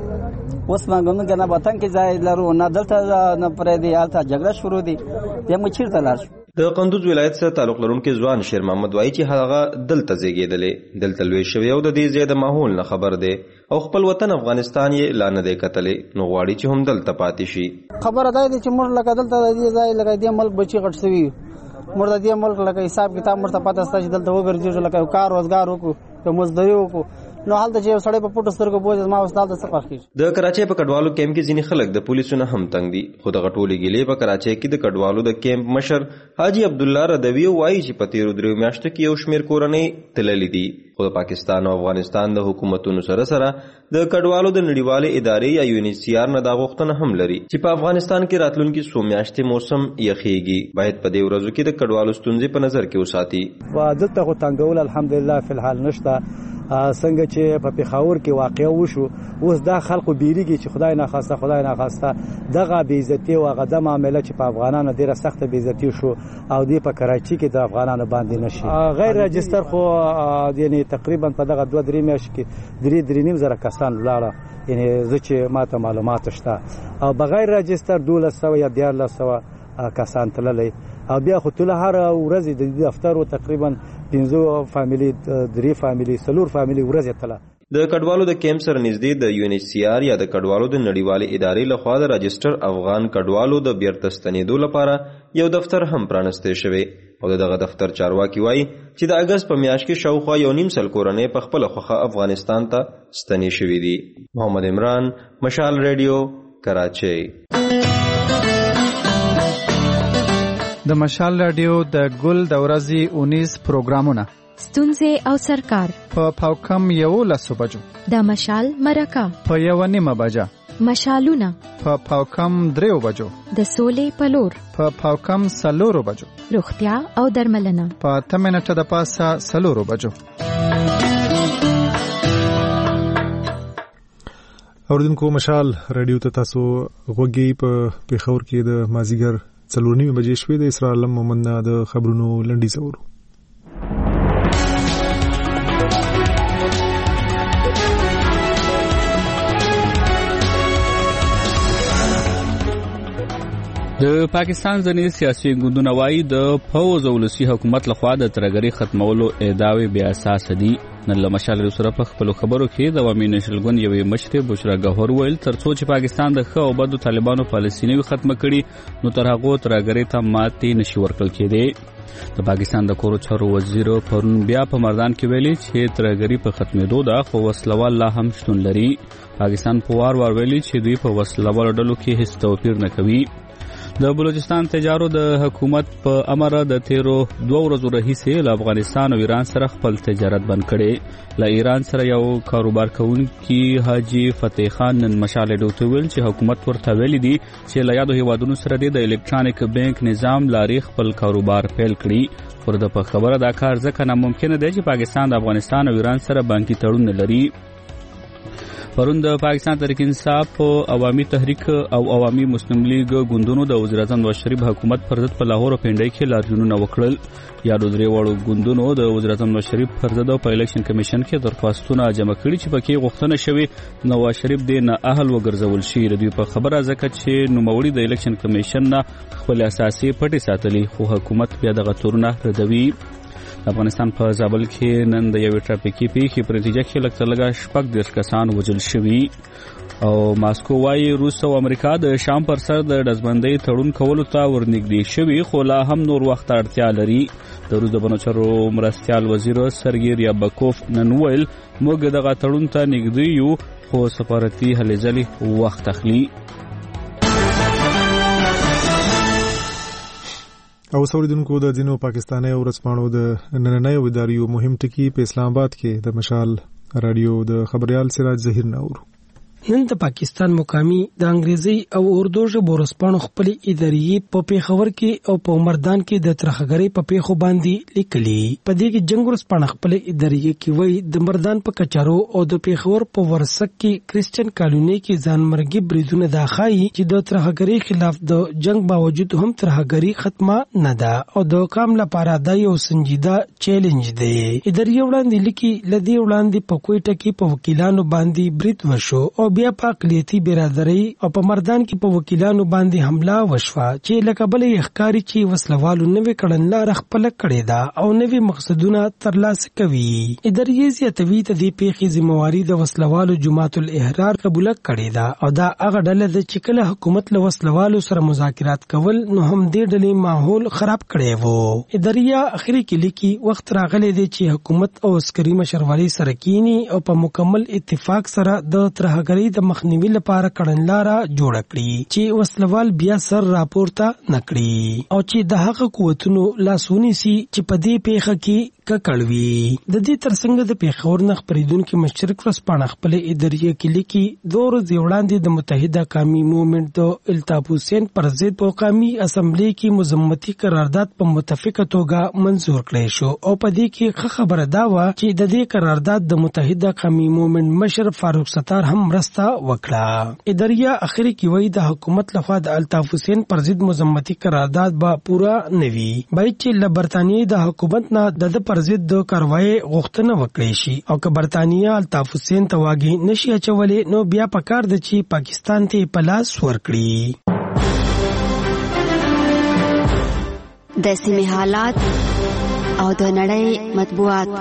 اوس موږ نه وطن کې ځای لرو نه دلته نه پرېږدي، هلته جګړه شروع دي، بیا موږ چیرته لاړ شو؟ د قندوز ولایت سره تعلق لرونکي ځوان شیر محمد وایي چې هغه دلته زیږېدلی، دلته لوی شوی او د دې ځای د ماحول نه خبر دی او خپل وطن افغانستان یې لا نه دی کتلی، نو غواړي چې هم دلته پاتې شي. خبره دا ده چې موږ لکه دلته د دې ځای لکه دې ملک بچي غټ سوي موږ د دې ملک لکه حساب کتاب مرته پته ستا چې دلته وګرځېږو لکه کار روزګار وکړو که مزدوري وکړو نو هلته چې یو سړی په پټو سترګو بوځي زما اوس دلته څه فرق کېږي. د کراچۍ په کډوالو کیمپ کې ځینې خلک د پولیسو نه هم تنګ دي، خو دغه ټولې ګیلې په کراچۍ کې د کډوالو د کیمپ مشر حاجي عبدالله ردوي وایي چې په تیرو 3 میاشتو کې یو شمېر کورنۍ تللي دي، خو د پاکستان او افغانستان د حکومتونو سره سره د کډوالو د نړیوالې ادارې یا UNHCR نه دا غوښتنه هم لري چې په افغانستان کې راتلونکي 100 میاشتې موسم یخېږي، باید په دې ورځو کې د کډوالو ستونزې په نظر کې وساتي. دلته خو تنګول الحمدلله فی الحال نشته، څنګه چې په پیښور کې واقع وشو اوس دا خلکو بیریږي چې خدای نه خواسته دغه بې عزتي او هغه د معامله چې په افغانانو ډیره سخته بې عزتي شو او دی په کراچۍ کې د افغانانو باندې نشي غیر رجستر خو یعنی تقریبا په دغه 2-3 میاشتې کې 3.5 زره کسان ولاړه، یعنی زه چې ماته معلومات شته او بغیر رجستر 1200 یا 1300 کسان تللی او بیا خو ټول هر ورځ د دفتر تقریبا 5 فامیلی 3 فامیلی 4 فامیلی ورځ تله. د کډوالو د کیمپ سره نږدې د UNHCR یا د کډوالو د نړیوالې ادارې لخوا د راجستر افغان کډوالو د بیرته ستنېدو لپاره یو دفتر هم پرانستی شوی او دغه دفتر چارواکي وایي چې د اگست په میاشت کې شاوخوا 1.5 کورنۍ په خپله خوښه افغانستان ته ستنې شوي دي. محمد عمران، مشال ریډیو، کراچۍ. د مشال رادیو د ګل د ورځې 19 پروګرامونه ستونزې او سرکار په پاوکم 11 بجو، د مشال مرکه په 1:30 بجه، مشالونه په پاوکم 3 بجو، د سولې پلور په پاوکم 4 بجو، روغتیا او درملنه په 8 منټه د پاسه 4 بجو. اوردونکو مشال رادیو ته تاسو غوږی په پیښور کې د مازیګر 4:30 بجې شوې د اسرار علم مومند د خبرونو لنډیز اورو. د پاکستان ځینې سیاسي ګوندونه وایي د فوز او ولسي حکومت لخوا د ترهګرۍ ختمولو ادعاوې بې اساسه دي. نن له مشال سره په خپلو خبرو کې د عوامي نېشنل ګوند یوې مشرې بشرا ګوهر ویل تر څو چې پاکستان د ښه او بدو طالبانو پالیسي نه وي ختمه کړي نو تر هغو ترهګرۍ ته ماتې نشي ورکړل کېدی. د پاکستان د کورو چارو وزیر پرون بیا په مردان کې ویلي چې ترهګرۍ په ختمېدو ده خو وسلوال لا هم شتون لري. پاکستان په وار ویلي چې دوی په وسلوالو ډلو کې هیڅ توپیر نه کوي. د بلوچستان تجارو د حکومت په امر د تیرو 2 ورځو راهیسې له افغانستان او ایران سره خپل تجارت بند کړي. له ایران سره یو کاروبار کوونکی حاجی فتح خان نن مشال ډوته ویل چې حکومت ورته ویلي دي چې له یادو هیوادونو سره د الکترونیک بانک نظام لاري خپل کاروبار پیل کړي. پر د په خبره دا کار ځکه ناممکن دی چې پاکستان د افغانستان او ایران سره بانکي تړون نه لري. پرون د پاکستان تحریک انصاف عوامي تحریک او عوامي مسلم لیگ ګوندونو د وزیر اعظم نواز شریف حکومت پر ضد په لاهور او پنډۍ کې لاریونونه وکړل. یادو درې واړو ګوندونو د وزیر اعظم نواز شریف پر ضد په الیکشن کمیشن کې درخواستونه جمع کړي چې پکې غوښتنه شوې نواز شریف د نه اهل وګرځول شي. دوی په خبره ځکه چې نوموړي د الیکشن کمیشن نه خپل اساسي پټې ساتلي خو حکومت بیا دغه تورونه ردوي. افغانستان په زابل کې نن د یوې ټرافیکي پیښې په نتیجه کې لږ تر لږه 14 کسان وژل شوي. او ماسکو وايي روس او امریکا د شام پر سر د ډزبندۍ تړون کولو ته ورنږدې شوي خو لا هم نور وخت اړتیا لري. د روس د بنوچرو مرستیال وزیر سرګي ریابکوف نن ویل موږ دغه تړون ته نږدې یو خو سفارتي هلې ځلې وخت اخلي. او سوریدونکو د ځینو پاکستاني ورځپاڼو د نننۍ اداریو مهم ټکي په اسلام آباد کې د مشال رادیو د خبريال سراج ظهیر نور. نن د پاکستان مقامی د انګریزي او اردو ژبو ورځپاڼو خپل اداري په پیښور کې او په مردان کې د ترهګرۍ په پیښو باندې لیکلي. په دې کې جنگ ورځپاڼه خپل اداري کې وایي د مردان په کچارو او د پیښور په ورسک کې کریسچن کالونی کې ځانمرګي بریدونه دا ښایي چې د ترهګرۍ خلاف د جنگ باوجود هم ترهګرۍ ختمه نه ده او د کام لپاره دا یو سنجیده چیلنج دی. اداري وړاندې لیکي لدی وړاندې په کوټه کې په وکیلانو باندې برید وشو او بیا په اقلیتي برادرۍ او په مردان کې په وکیلانو باندې حمله وشوه چې لکه بلې ښکاري چې وسلوالو نوې کړنلاره خپله کړې ده او نوې مقصدونه ترلاسه کوي. اداري زیاتوي ته دې پیښې ذمہواري د وسلوالو جماعت الاحرار قبوله کړې ده او دا هغه ډله ده چې کله حکومت له وسلوالو سره مذاکرات کول نو هم دې ډلې ماحول خراب کړی وو. اداري اخري کې لیکي وخت راغلی دی چې حکومت او عسکري مشروالي سره کینی او په مکمل اتفاق سره د ترهګرۍ د مخنیوي لپاره کړنلاره جوړه کړي چې وسلوال بیا سر راپورته نکړي او چې د هغه قوتونو لاسونی سي چې په دې پیښه کې ککړوي. د دې ترڅنګ د پیښور نه خبرېدونکو مشرک ورځپاڼه خپل اداري کې لیکي 2 ورځې وړاندې د متحده قومي موومېنټ د الطاف حسین پر ضد په قومي اسمبلی کې مذمتي قرارداد په متفقه توګه منزور کړی شو او په دې کې خبره دا و چې د دې قرارداد د متحده قومي موومېنټ مشر فاروق ستار هم مرسته وکړه. اداريه اخري کې وایي د حکومت لخوا د الطاف حسین پر ضد مذمتي قرارداد به پورا نوي باید چې له برتانیې د حکومت نه د پر ضد د کاروای غوښتنه وکړي شي او که برتانیه الطاف حسین ته واګي نشي اچولې نو بیا پکار د چې پاکستان ته پلاس ورکړي. د سیمې حالات او د نړۍ مطبوعات.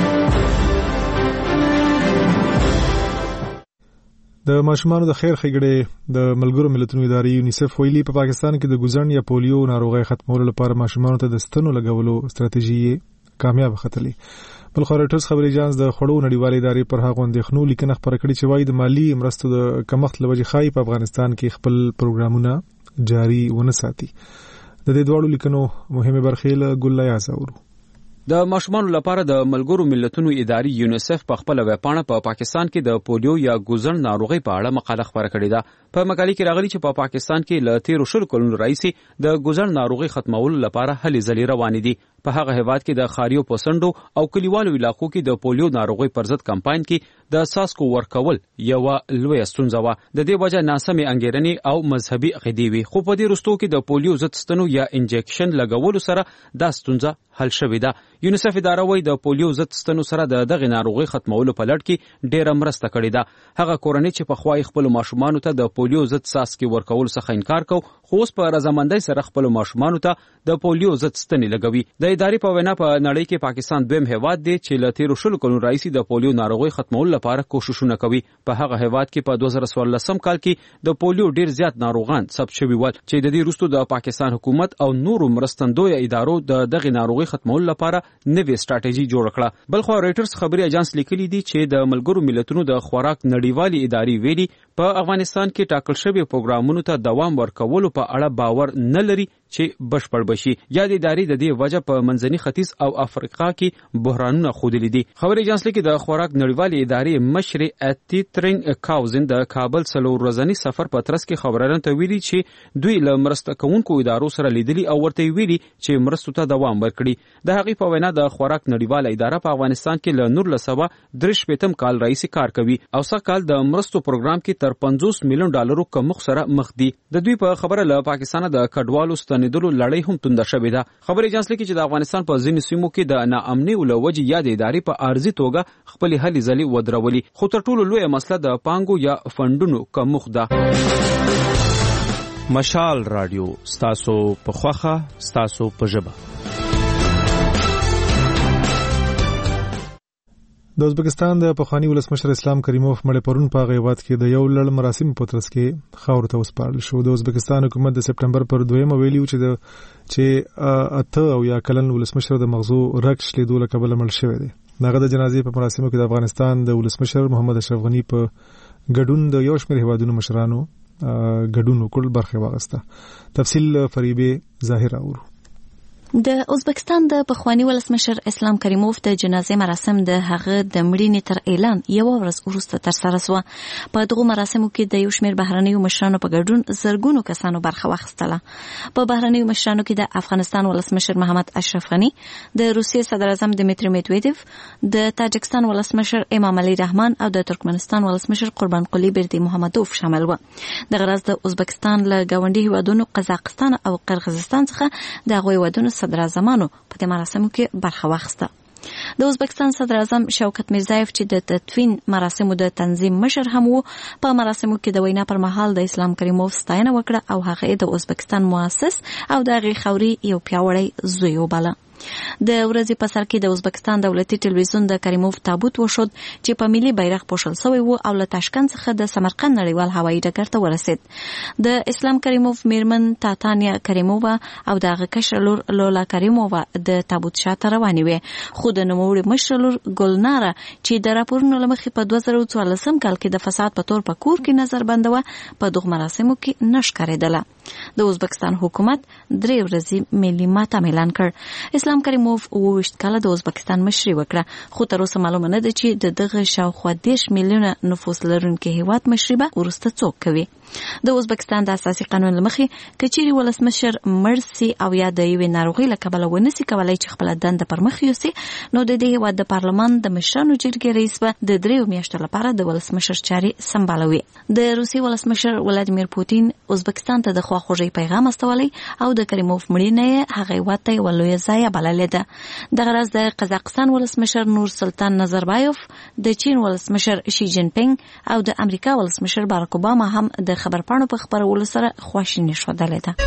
د ماشومانو د خیر ښېګړې د ملګرو ملتونو ادارې یونیسف ویلي په پاکستان کې د ګوزن یا پولیو ناروغي ختمولو لپاره ماشومانو ته د ستنو لګولو ستراتیژي کامیاب ختلې. بل خو راټوس خبري جانس د خړو نړیوالې ادارې پر هغه اندېښنو لیکنه خبره کړې چې وایي د مالی مرستو د کمښت لوجې خای په افغانستان کې خپل پروګرامونه جاری ونه ساتي. د دې دوړو لیکنو مهمه برخې له ګل یا زاورو. د ماشومانو لپاره د ملګرو ملتونو ادارې یونیسف په خپل ویبپاڼه په پاکستان کې د پولیو یا ګوزن ناروغي په اړه مقاله خبره کړې ده. په مقالې کې راغلي چې په پاکستان کې له 13 کلونو راهیسې د ګوزن ناروغي ختمولو لپاره هلې ځلې روانې دي. په هغه هیواد کې د خاریو پسندو او کلیوالو علاقو کې د پولیو ناروغي پر ضد کمپاین کې د ساسکو ورکول یو لوی ستونزه و. د دې وجه ناسمې انګیرنې او مذهبي عقیدې وي خو په دې وروستو کې د پولیو ضد ستنو یا انجکشن لګولو سره دا ستونزه حل شوې ده. یونیسف اداره وایي د پولیو ضد ستنو سره د دغه ناروغي ختمولو په لړ کې ډېره مرسته کړې ده. هغه کورنۍ چې په خوای خپل ماشومانو ته د پولیو ضد ساسکي ورکول څخه انکار کو خو اوس په رضامندۍ سره خپل ماشومانو ته د پولیو ضد ستنې لګوي. د ادارې په وینا په نړۍ کې پاکستان دویم هیواد دی چې له 13 کلونو راهیسې د پولیو ناروغي ختمولو لپاره کوششونه کوي. په هغه هیواد کې په 2014 کال کې د پولیو ډیر زیات ناروغان ثبت شوي ول چې د دې وروسته د پاکستان حکومت او نورو مرستندوی ادارو د دغه ناروغي ختمولو لپاره نوې سټریټیژي جوړ کړه. بلخو رويټرز خبري اژانس لیکلي دي چې د ملګرو ملتونو د خوراک نړیوالي ادارې ویلي په افغانستان کې ټاکل شوی پروګرامونو ته دوام ورکولو په اړه باور نه لري چې بشپړ بشي. یا د ادارې د دې وجه په منځني ختیځ او افریقا کې بحرانونه ښودلي دي. خبري اژانس لیکي د خوراک نړیوالي ادارې مشر اتیترنګ کاوزن د کابل 3 ورځنی سفر په ترڅ کې خبريالانو ته ویلي چې دوی له مرسته کوونکو ادارو سره لیدلي او ورته ویلي چې مرستو ته دوام ورکړي. د هغې په وینا د خوراک نړیواله اداره په افغانستان کې له 1983 کال راهیسې کار کوي او سږ کال د مرستو پروګرام کې تر $50 میلیون کمښت سره مخ دي. د دوی په خبره له پاکستان د کډوالو ستنېدلو لړۍ هم تونده شوې ده. خبري اژانس لیکي چې د افغانستان په ځینو سیمو کې د ناامنۍ له وجې یا د ادارې په عارضي توګه خپلې هلې ځلې ودرولي. خو تر ټولو لویه مسله د پانګو یا فنډونو کمښت ده. مشال رادیو ستاسو په خوخه ستاسو په ژبه. د ازبکستان د پخوانی ولسمشر اسلام کریموف مړ پرون په غیبت کې د یو لړ مراسم په ترڅ کې خاور ته وسپارل شو. د ازبکستان حکومت د سپټمبر پر 2 ویلیو چې اته او یا کلن ولسمشر د مغزو رکش لیدو له کبله مړ شوی دی. دغه د جنازې په مراسمو کې د افغانستان د ولسمشر محمد اشرف غنی په ګډون د یو شمېر هیوادونو مشرانو ګډون وکړ برخه واغسته. تفصیل فریبه ظاهر اورو. د ازبکستان د پخوانی ولسمشر اسلام کریموف د جنازې مراسم د هغه د مړینې تر اعلان یو ورځ وروسته ترسره شو. په دغه مراسمو کې د یو شمېر بهرنیو مشرانو په ګډون زرګونو کسانو برخه واخیستله. په بهرنیو مشرانو کې د افغانستان ولسمشر محمد اشرف غنی، د روسیې صدر اعظم دمیتری میدویدف، د تاجکستان ولسمشر امام علی رحمان او د ترکمنستان ولسمشر قربانقلی بردی محمدوف شامل و. دغه ورځ د ازبکستان له ګاونډي هیوادونو قزاقستان او قرغیزستان څخه د هغوی هیوادونو صدر اعظمانو په دې مراسمو کې برخه واخیسته. د ازبکستان صدر اعظم شوکت میرزایف چې د تدفین مراسمو د تنظیم مشر هم وو، په مراسمو کې د وینا پر مهال د اسلام کریموف ستاینه وکړه او هغه د ازبکستان مؤسس او د هغې خوري یو پیاوړی زوی وباله. د ورځې په سر کې د ازبکستان دولتي ټلویزیون د کریموف تابوت وشود چې په ملي بیرغ پوښل شوی و او له تاشکند څخه د سمرقند نړیوال هوایي ډګر ته ورسید. د اسلام کریموف میرمن تاتانیا کریمووا او د هغه کشر لور لولا کریمووا د تابوت شاته روانې وې، خو د نوموړي مشر لور ګلناره چې د راپورونو له مخې په 2014 کال کې د فساد په تور په کور کې نظر بندوه په دغه مراسمو کې نه ښکارېدله. د ازبکستان حکومت 3 ورځې ملي ماتم اعلان کړ. اسلام کریموف 28 کاله د ازبکستان مشري وکړه، خو تر اوسه معلومه نه ده چې د دغه شاوخوا 10 میلیونه نفوس لرونکي هیواد مشري به وروسته څوک کوي. د ازبکستان د اساسي قانون لمخې کچيري ولسمشر مرسي او یا د یوې ناروغي له کبله ونسي کولای چې خپل دنده پر مخ یوسي، نو د دې هیواد د پارلمان د مشرانو جرګې رئیس به د 3 میاشتو لپاره د ولسمشر چاري سمبالوي. د روسي ولسمشر ولادیمیر پوتین ازبکستان ته د خواخوږۍ پیغام استولی او د کریموف مړینه هغه هیواد ته یو لویه ضایعه بللې ده. دغه ورځ د قزاقستان ولسمشر نور سلطان نظربایوف، د چین ولسمشر شي جین پینګ او د امریکا ولسمشر باراک اوباما هم د خبرپاڼو په خبرولو سره خواشیني ښودلې ده.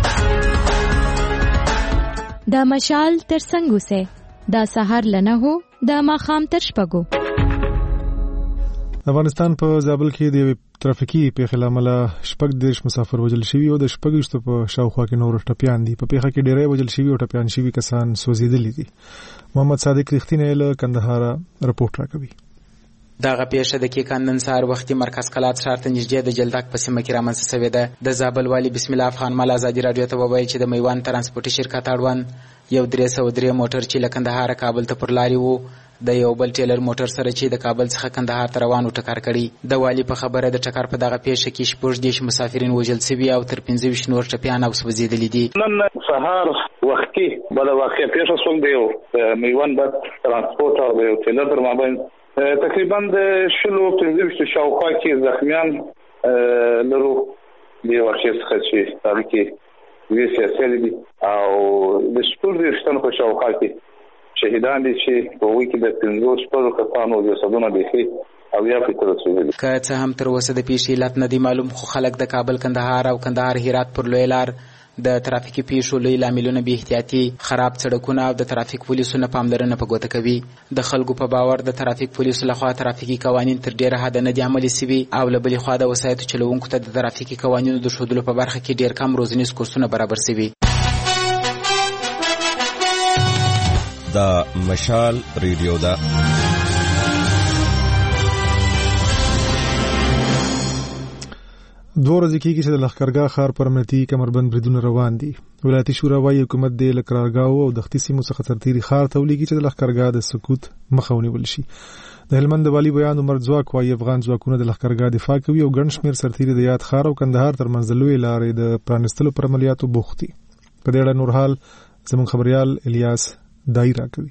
د مشال تر څنګ اوسئ، د سهار له 9 د ماښام تر 6. افغانستان په زابل کې د ترافیکي پیښې له امله 14 مسافر وژل شوي او د 14 په شاوخوا کې نور ټپیان دي. په پیښه کې ډېری وژل شوي او ټپیان شوي کسان سوځېدلي دي. محمد صادق رښتینی له کندهار رپورټ راکوي. دغه پیښه د کیکان نن سهار وختي مرکز کلات ښار ته نږدې د جلدک په سیمه کې رامنځته شوې ده. د زابل والي بسم الله افغان مال ازادي راډیو ته وویل چې د میوان ترانسپورټي شرکت اړوند یو 303 موټر چې له کندهار کابل ته پر لارې وو د یو بل ټیلر موټر سره چې د کابل څخه کندهار ته روان و ټکر کړي. د والي په خبره د ټکر په دغه پیښه کې 14 مسافرین وژل شوي او تر 15 نور ټپیان او سوځېدلي دي. نن سهار وختي بل واقع پیښه شول د میوان بس ترانسپورټ او د یو ټیلر پر مابین تقریبا د 15 شاوخوا کې زخمیان لرو دی واقع څخه چې هغه کې وی سیاسي دي او د 14 په شاوخوا کې شهیدان دي چې په وی کې د 15 کسانو جسدونه دي او یا فیصد رسیدلی. که څه هم تر اوسه د پیښې علت نه دی معلوم، خو خلک د کابل کندهار او کندهار هرات پر لوی لار د ترافیکي پیښو لوی لاملونه بې احتیاطي، خراب سړکونه او د ترافیک پولیسو نه پاملرنه په ګوته کوي. د خلکو په باور د ترافیک پولیسو لخوا ترافیکي قوانین تر ډیره حده نه دي عملي سوي، او له بلې خوا د وسایطو چلوونکو ته د ترافیکي قوانینو د ښودلو په برخه کې ډیر کم روزنیز کورسونه برابر سوي. دا مشال ریډیو ده. دوه ورځې کېږي چې د لښکرګاه ښار پر امنیتي کمربند بریدونه روان دي. ولایتي شورا وايي حکومت د لکرارګاو او دښتي سیمو څخه سرتیري ښار ته ولیږي چې د لښکرګاه د سقوط مخه ونیول شي. د هلمند د والي بیان عمر ځواک وايي افغان ځواکونه د لښکرګاه دفاع کوي او ګڼ شمېر سرتیري د یاد ښار او کندهار ترمنځ د لویې لارې د پرانیستلو پر عملیاتو بوخت دي. په دې اړه نور حال زموږ خبریال الیاس دای راکوي.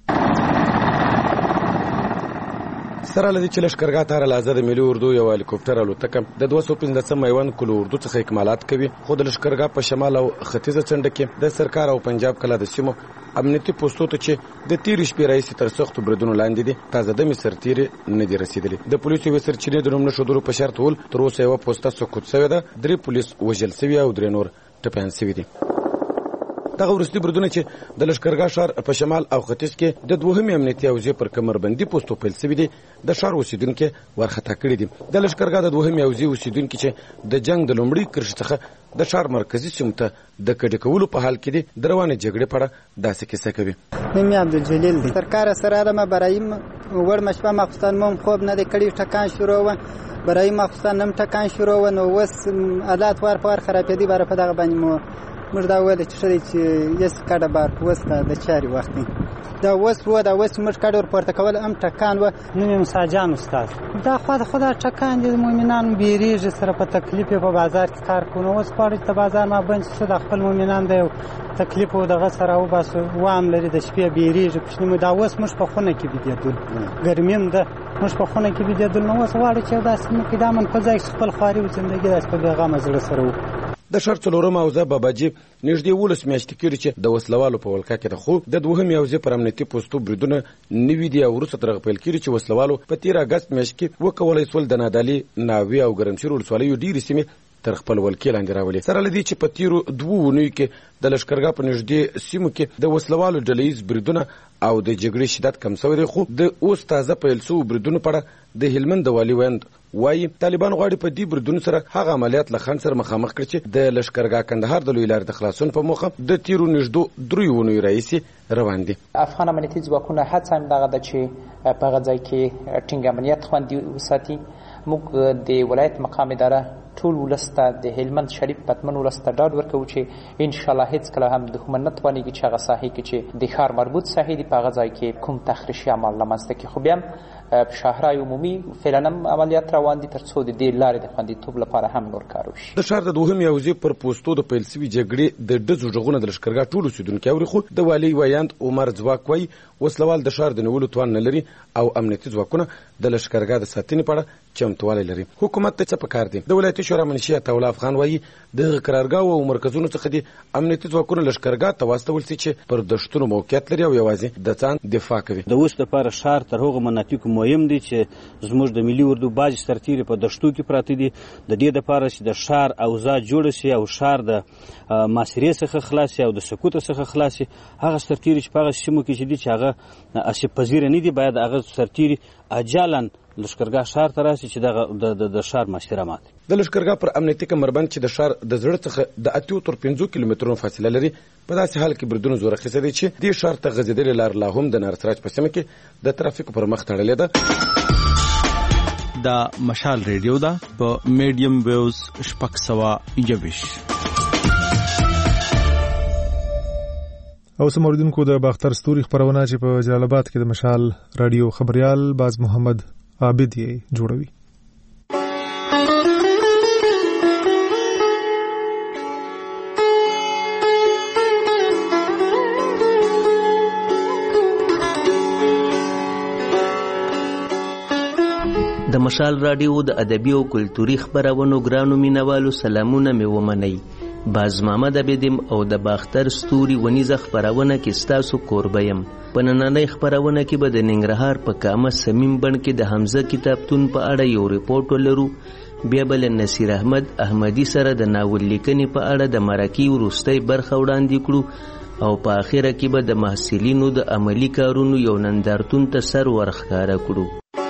سره لدی چې لښکرګاه ته راځه د ملي اردو یو هلیکوپټر الوتکه د 215 میوند کلو اردو څخه اکمالات کوي، خو د لښکرګاه په شمال او ختیځه څنډه کې د سرکار او پنجاب کلا د سیمو امنیتي پوسټو ته چې د تیر شپې راځي تر سختو بریدونو لاندې دي تازه د سرتیري نه دي رسیدلي. د پولیسو وسرچینې د نوم نشودلو په شرط ول تر اوسه یو پوسټه سقوط شوی ده، 3 پولیس وژل شوي او 3 نور ټپیان شوي دي. دغه وروستي بریدونه چې د لښکرګاه ښار په شمال او ختیځ کې د دوهمې امنیتي حوزې پر کمربندي پوسټو پیل شوي دي، د ښار اوسیدونکو ورخطا کړي دي. د لښکرګاه د دوهمې حوزې اوسیدونکو چې د جنگ د لومړۍ کرښې څخه د ښار مرکزي سیمو ته د کډې کولو په حال کې دي د روانې جګړې په اړه داسې کیسه کوي. نوم یې عبدالجلیل دی. سرکار سره ما برایم وړ مشپه مخصوصا مم خوب نه دی کړی، ټکان شروع و برای مخصوصا نم ټکان شروع و نو وس حالات ور پر خرابېدي بار په دغه باندې مو موږ دا ویل چې شری چې یس کډه بار وسته د چاري وخت دا وس و دا وس موږ کډه ورپورته کول ام ټکان و. نو مساجان استاد دا خدا ټکان د مؤمنان بیریږي سره په تکلیف په بازار کې کار کوي، اوس پاره ته بازار ما بنځ څه د خپل مؤمنان دی تکلیف او دغه سره او بس وام لري د شپې بیریږي پښنی مو دا وس موږ په خونه کې بيدل ګرمیم ده موږ په خونه کې بيدل نو اوس واړو چې دا سم کې دا من په ځای خپل خاري او ژوندۍ د خپل غم زړه سره د ښار څلورمه حوزه باباجي نږدې 12 میاشتې کېږي چې د وسلوالو په ولکه کې ده، خو د دوهمې حوزې پر امنیتي پوسټو بریدونه نوي دي او وروسته تر هغه پیل کېږي چې وسلوالو په 13 اګست میاشت کې وکولای سول د نادالي ناوې او ګرمسیر ولسوالیو ډېرې سیمې تر خپل ولکې لاندې راولي. سره لدی چې په تیرو 2 اونیو کې د لښکرګاه په نږدې سیمو کې د وسلوالو ډلهیز بریدونه او د جګړې شدت کم شوی دی، خو د اوس تازه پیل شوو بریدونو په اړه د هلمند د والي ویند وايي طالبان غواړي په دې بریدونو سره هغه عملیات له خنډ سره مخامخ کړي چې د لښکرګاه کندهار د لوی لارې د خلاصون په موخه د تیرو نږدې 3 اونیو راهیسې روان دي. افغان امنیتي ځواکونه هڅه هم دغه ده چې په هغه ځای کې ټینګ امنیت خوندي وساتي. موږ د ولایت مقام اداره ټول ولسته د هلمند شریف پتمن ولسته ډاډ ورکوو چې ان شاء الله هیڅ کله هم دښمن نه توانیږي چې هغه ساحې کې چې د ښار مربوط ساحې دي په هغه ځای کې کوم تخریشي عمل رامنځته کړي. خو بیا هم شهرهای عمومي فعلا عملیات روان دي تر څو د دې لارې د خوندیتوب لپاره هم نور کار وشي. د ښار د دوهمې حوزې پر پوسټو د پیل شوي جګړې د ډزو غږونه د لښکرګاه ټول اوسیدونکي اوري، خو د والي ویاند عمر ځواک وايي وسلوال د ښار د نیولو توان نه لري او امنیتي ځواکونه د لښکرګاه د ساتنې په اړه چمتووالی لري. حکومت ته څه پکار دي؟ د ولایتي شورا منشي عطاالله افغان وايي د قرارګاه او مرکزونو څخه دي امنیتي ځواکونه لښکرګاه ته واستول شي چې پر دښتونو موقعیت لري او یوازې د ځان دفاع کوي. د اوس لپاره ښار تر هغه مناطقو مهم دي چې زموږ د ملي اردو باج سرتیري په دښتو کې پراته دي. د دې لپاره چې د ښار اوضاع جوړ شي او ښار د محاصرې څخه خلاص او د سقوط څخه خلاص، هغه سرتیري چې په هغه سیمو کې چې دي چې هغه اسې پذیر نه دي باید هغه سرتیري اجالن لښکرګاه ښار ته راشي چې د ښار محاصره مات. د لښکرګاه پر امنیتي کمربند چې د ښار د زړه څخه د 8 تر 15 کیلومترونو فاصله لري، په داسې حال کې بریدونه زور اخیستی دی چې دې ښار ته غځېدلې لار لا هم د نارسراج په سیمه کې د ترافیکو پر مخ تړلې ده. دا مشال ریډیو ده په میډیم ویوز 621. او سموردونکو د باختر ستوري خبرونه چې په جلال آباد کې د مشال رادیو خبريال باز محمد عابد یې جوړوي. د مشال رادیو د ادبي او کلتوري خبرونو ګرانو مینوالو سلامونه مې ومنئ. باز محمد عبیدم او د باختر ستوري ونیزه خپرونه کې ستاسو کوربه یم. په نننۍ خپرونه کې به د ننګرهار په کامه سمیم بڼ کې د حمزه کتابتون په اړه یو ریپورټ ولرو. بیا به له نصیر احمد احمدي سره د ناول لیکنې په اړه د مرکې وروستۍ برخه وړاندې کړو او په آخره کې به د محصلینو د عملي کارونو یو نندارتون ته سر ورښکاره کړو.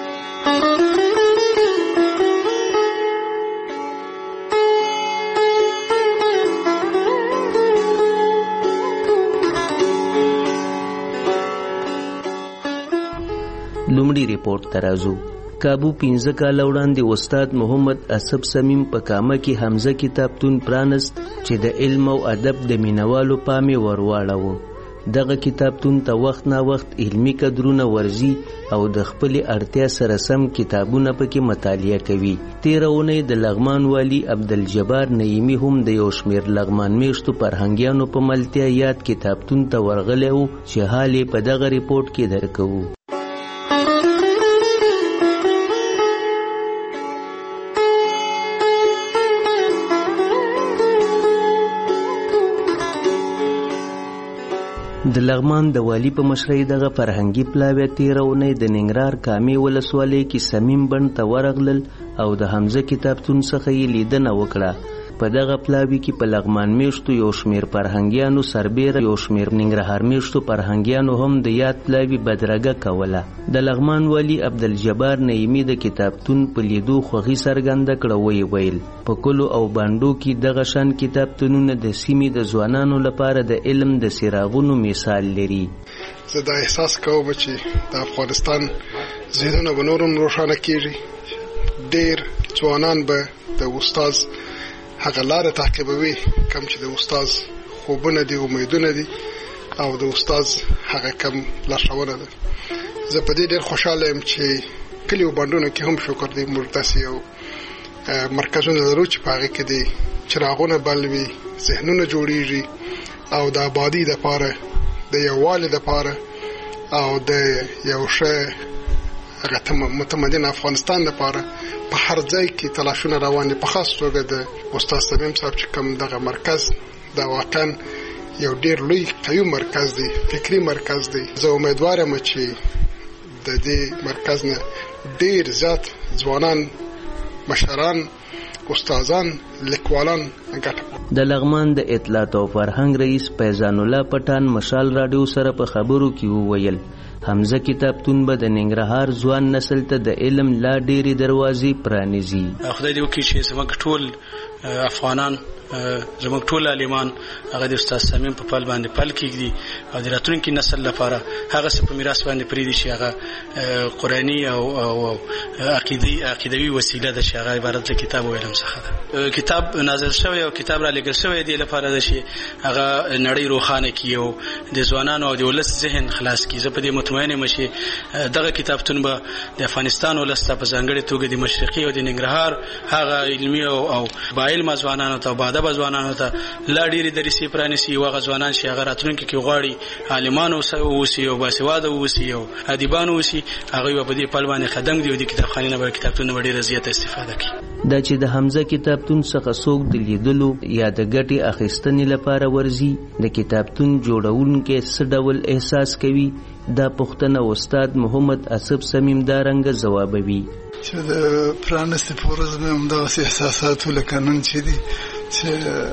لومړی ریپورټ ته راځو. کابو 15 کاله وړاندې استاد محمد اسب سمیم په کامه کې حمزه کتابتون پرانست چې د علم او ادب د مینوالو پام یې ورواړاوه. دغه کتابتون ته وخت نا وخت علمي کدرونه ورځي او د خپلې اړتیا سره سم کتابونه پکې مطالعه کوي. تېره اونۍ د لغمان والي عبدالجبار نعیمي هم د یو شمېر لغمان میشتو فرهنګیانو په ملتیا یاد کتابتون ته ورغلی و چې حال یې په دغه ریپورټ کې درکوو. د لغمان د والی په مشرۍ دغه فرهنګي پلاوی تېره اونۍ د ننګرهار کامې ولسوالۍ کې سمیم بڼ ته ورغلل او د حمزه کتابتون څخه یې لیدنه وکړه. په دغه پلاوي کې په لغمان میشتو یو شمېر فرهنګیانو سربیره یو شمېر ننګرهار میشتو فرهنګیانو هم د یاد پلاوي بدرګه کوله. د لغمان والي عبدالجبار نعیمي د کتابتون په لیدو خوښي څرګنده کړه. ویې ویل په کلو او بانډو کې دغه شان کتابتونونه د سیمې د ځوانانو لپاره د علم د څراغونو مثال لري. زه دا احساس کوم چې د افغانستان ذهنونه به نورم روښانه کېږي. ډېر ځوانان به د استاد هغه لاره تعقیبوي کوم چې د استاد خوبونه دي، امیدونه دي او د استاد هغه کم لارښوونه ده. زه په دې ډېر خوشحاله یم چې کلي او بانډونو کې هم شکر دی موږ داسې یو مرکزونه لرو چې په هغې کې د چراغونه بل وي، ذهنونه جوړېږي او د آبادي دپاره د یووالي دپاره او د یو ښه هغه متمدن افغانستان دپاره په هر ځای کې تلاشونه روان دي. په خاص توګه د استاد سمیم صاحب چې کوم دغه مرکز دا واقعا یو ډېر لوی قوي مرکز دی، فکري مرکز دی. زه امیدوار یم چې د دې مرکز نه ډېر زیات ځوانان، مشران، استادان، لیکوالان ګټه. د لغمان د اطلاعات او فرهنګ رئیس فیضان الله پټان مشال راډیو سره په خبرو کې وویل حمزه کتابتون به د ننګرهار ځوان نسل ته د علم لا ډېرې دروازې پرانیزي. خدای دې وکړي چې زموږ ټول افغانان، زموږ ټول عالمان هغه د استاد سمیم په پل باندې پل کېږدي او د راتلونکي نسل لپاره هغه څه په میراث باندې پرېږدي چې هغه قرآني او عقیدوي وسیله ده چې هغه عبارت له کتاب او علم څخه ده. کتاب نازل شوی او کتاب را لېږل شوی دی لپاره ده چې هغه نړۍ روښانه کړي او د ځوانانو او د ولس ذهن خلاص کړي. زه په دې مطمئن یم چې دغه کتابتون به د افغانستان ولس ته په ځانګړې توګه د مشرقي او د ننګرهار هغه علمي او باعلمه ځوانانو ته به ځوانانو ته لا ډېرې دریسې پرانیسي او هغه ځوانان چې هغه راتلونکي کې غواړي عالمان اوسي او باسواده اوسي او ادیبان اوسي هغوی به په دې پل باندې قدم ږدي او د کتابخانې نه به کتابتون به ډېره زیاته استفاده کړي. دا چې د حمزه کتابتون څخه څوک د لیدلو یا د ګټې اخیستنې لپاره ورځي د کتابتون جوړونکی څه ډول احساس کوي، دا پوښتنه استاد محمد اسب سمیم دارنګه ځوابوي. چې د پرانستې په ورځ مې همدغسې احساسات لکه نن چې دي چې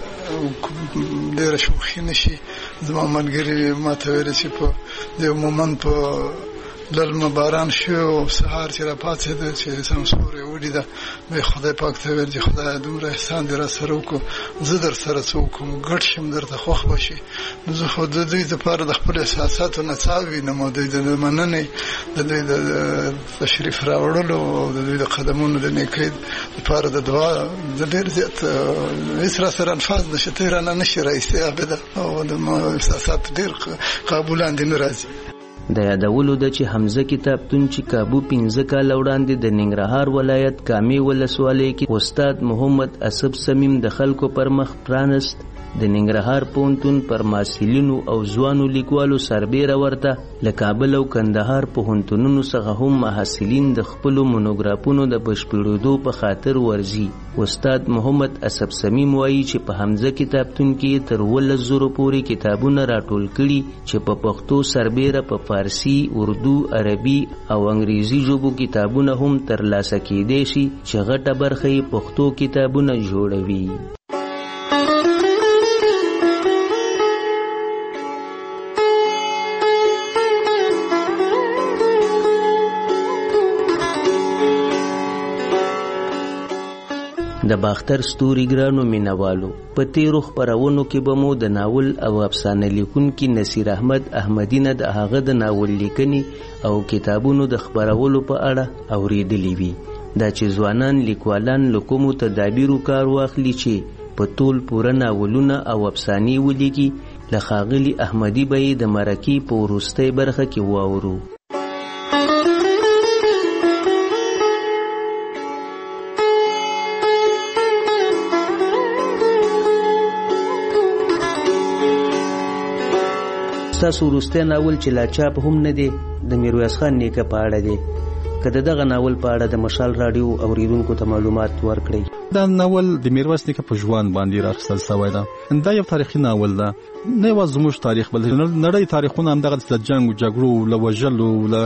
ډېره شوخي نه شي. زما ملګري ما ته ویلې چې په یو مومن په للمه باران شو او سهار چې راپاڅېده چې سمسورې ولیده مې خدای پاک ته ویل چې خدایه دومره احسان دې راسره وکړو، زه در سره څه وکړم، ګډ شم درته خوښ به شي. نو زه خو د دوی دپاره د خپلو احساساتو نڅا وینم او د دوی د مننې، د دوی د تشریف راوړلو او د دوی د قدمونو د نیکۍ دپاره د دعا د ډېر زیات هېڅ را سره الفاظ نشته، ته یې رانه نشي رایستې عابده او د احساسات ډېر قابولاندې نه راځي. د یادولو ده چې حمزه کتابتون چې کابو 15 کاله وړاندې د ننګرهار ولایت کامې ولسوالۍ کې استاد محمد اسب سمیم د خلکو پر مخ پرانست د ننګرهار پوهنتون پر محصلینو او ځوانو لیکوالو سربیره ورته له کابل او کندهار پوهنتونونو څخه هم محصلین د خپلو مونوګرافونو د بشپړېدو په خاطر ورځي. استاد محمد اسب سمیم وایي چې په حمزه کتابتون کې تر 12,000 پورې کتابونه راټول کړي چې په پښتو سربیره په فارسی، اردو، عربي او انګریزي ژبو کتابونه هم ترلاسه کېدای شي چې غټه برخه یې پښتو کتابونه جوړوي. د باختر ستوري ګرانو مینوالو، په تیرو خپرونو کې به مو د ناول او افسانه لیکونکي نصیر احمد احمدي نه د هغه د ناول لیکنې او کتابونو د خپرولو په اړه اوریدلی وي. دا چې ځوانان لیکوالان له کومو تدابیرو کار واخلي چې په ټول پوره ناولونه او افسانې ولیکي، له ښاغلي احمدي به یې د مرکې په وروستۍ برخه کې واورو. ستاسو وروستی ناول چې لا چاپ هم نه دی د میرویس خان نیکه په اړه دی. که د دغه ناول په اړه د مشال راډیو اوریدونکو ته معلومات ورکړئ. دا ناول د میرویس نیکه په ژوند باندې راخیستل شوی ده. دا یو تاریخي ناول ده، نه یوازې زموږ تاریخ بلکې نړۍ تاریخونه همدغه د جنګ و جګړو له وژلو له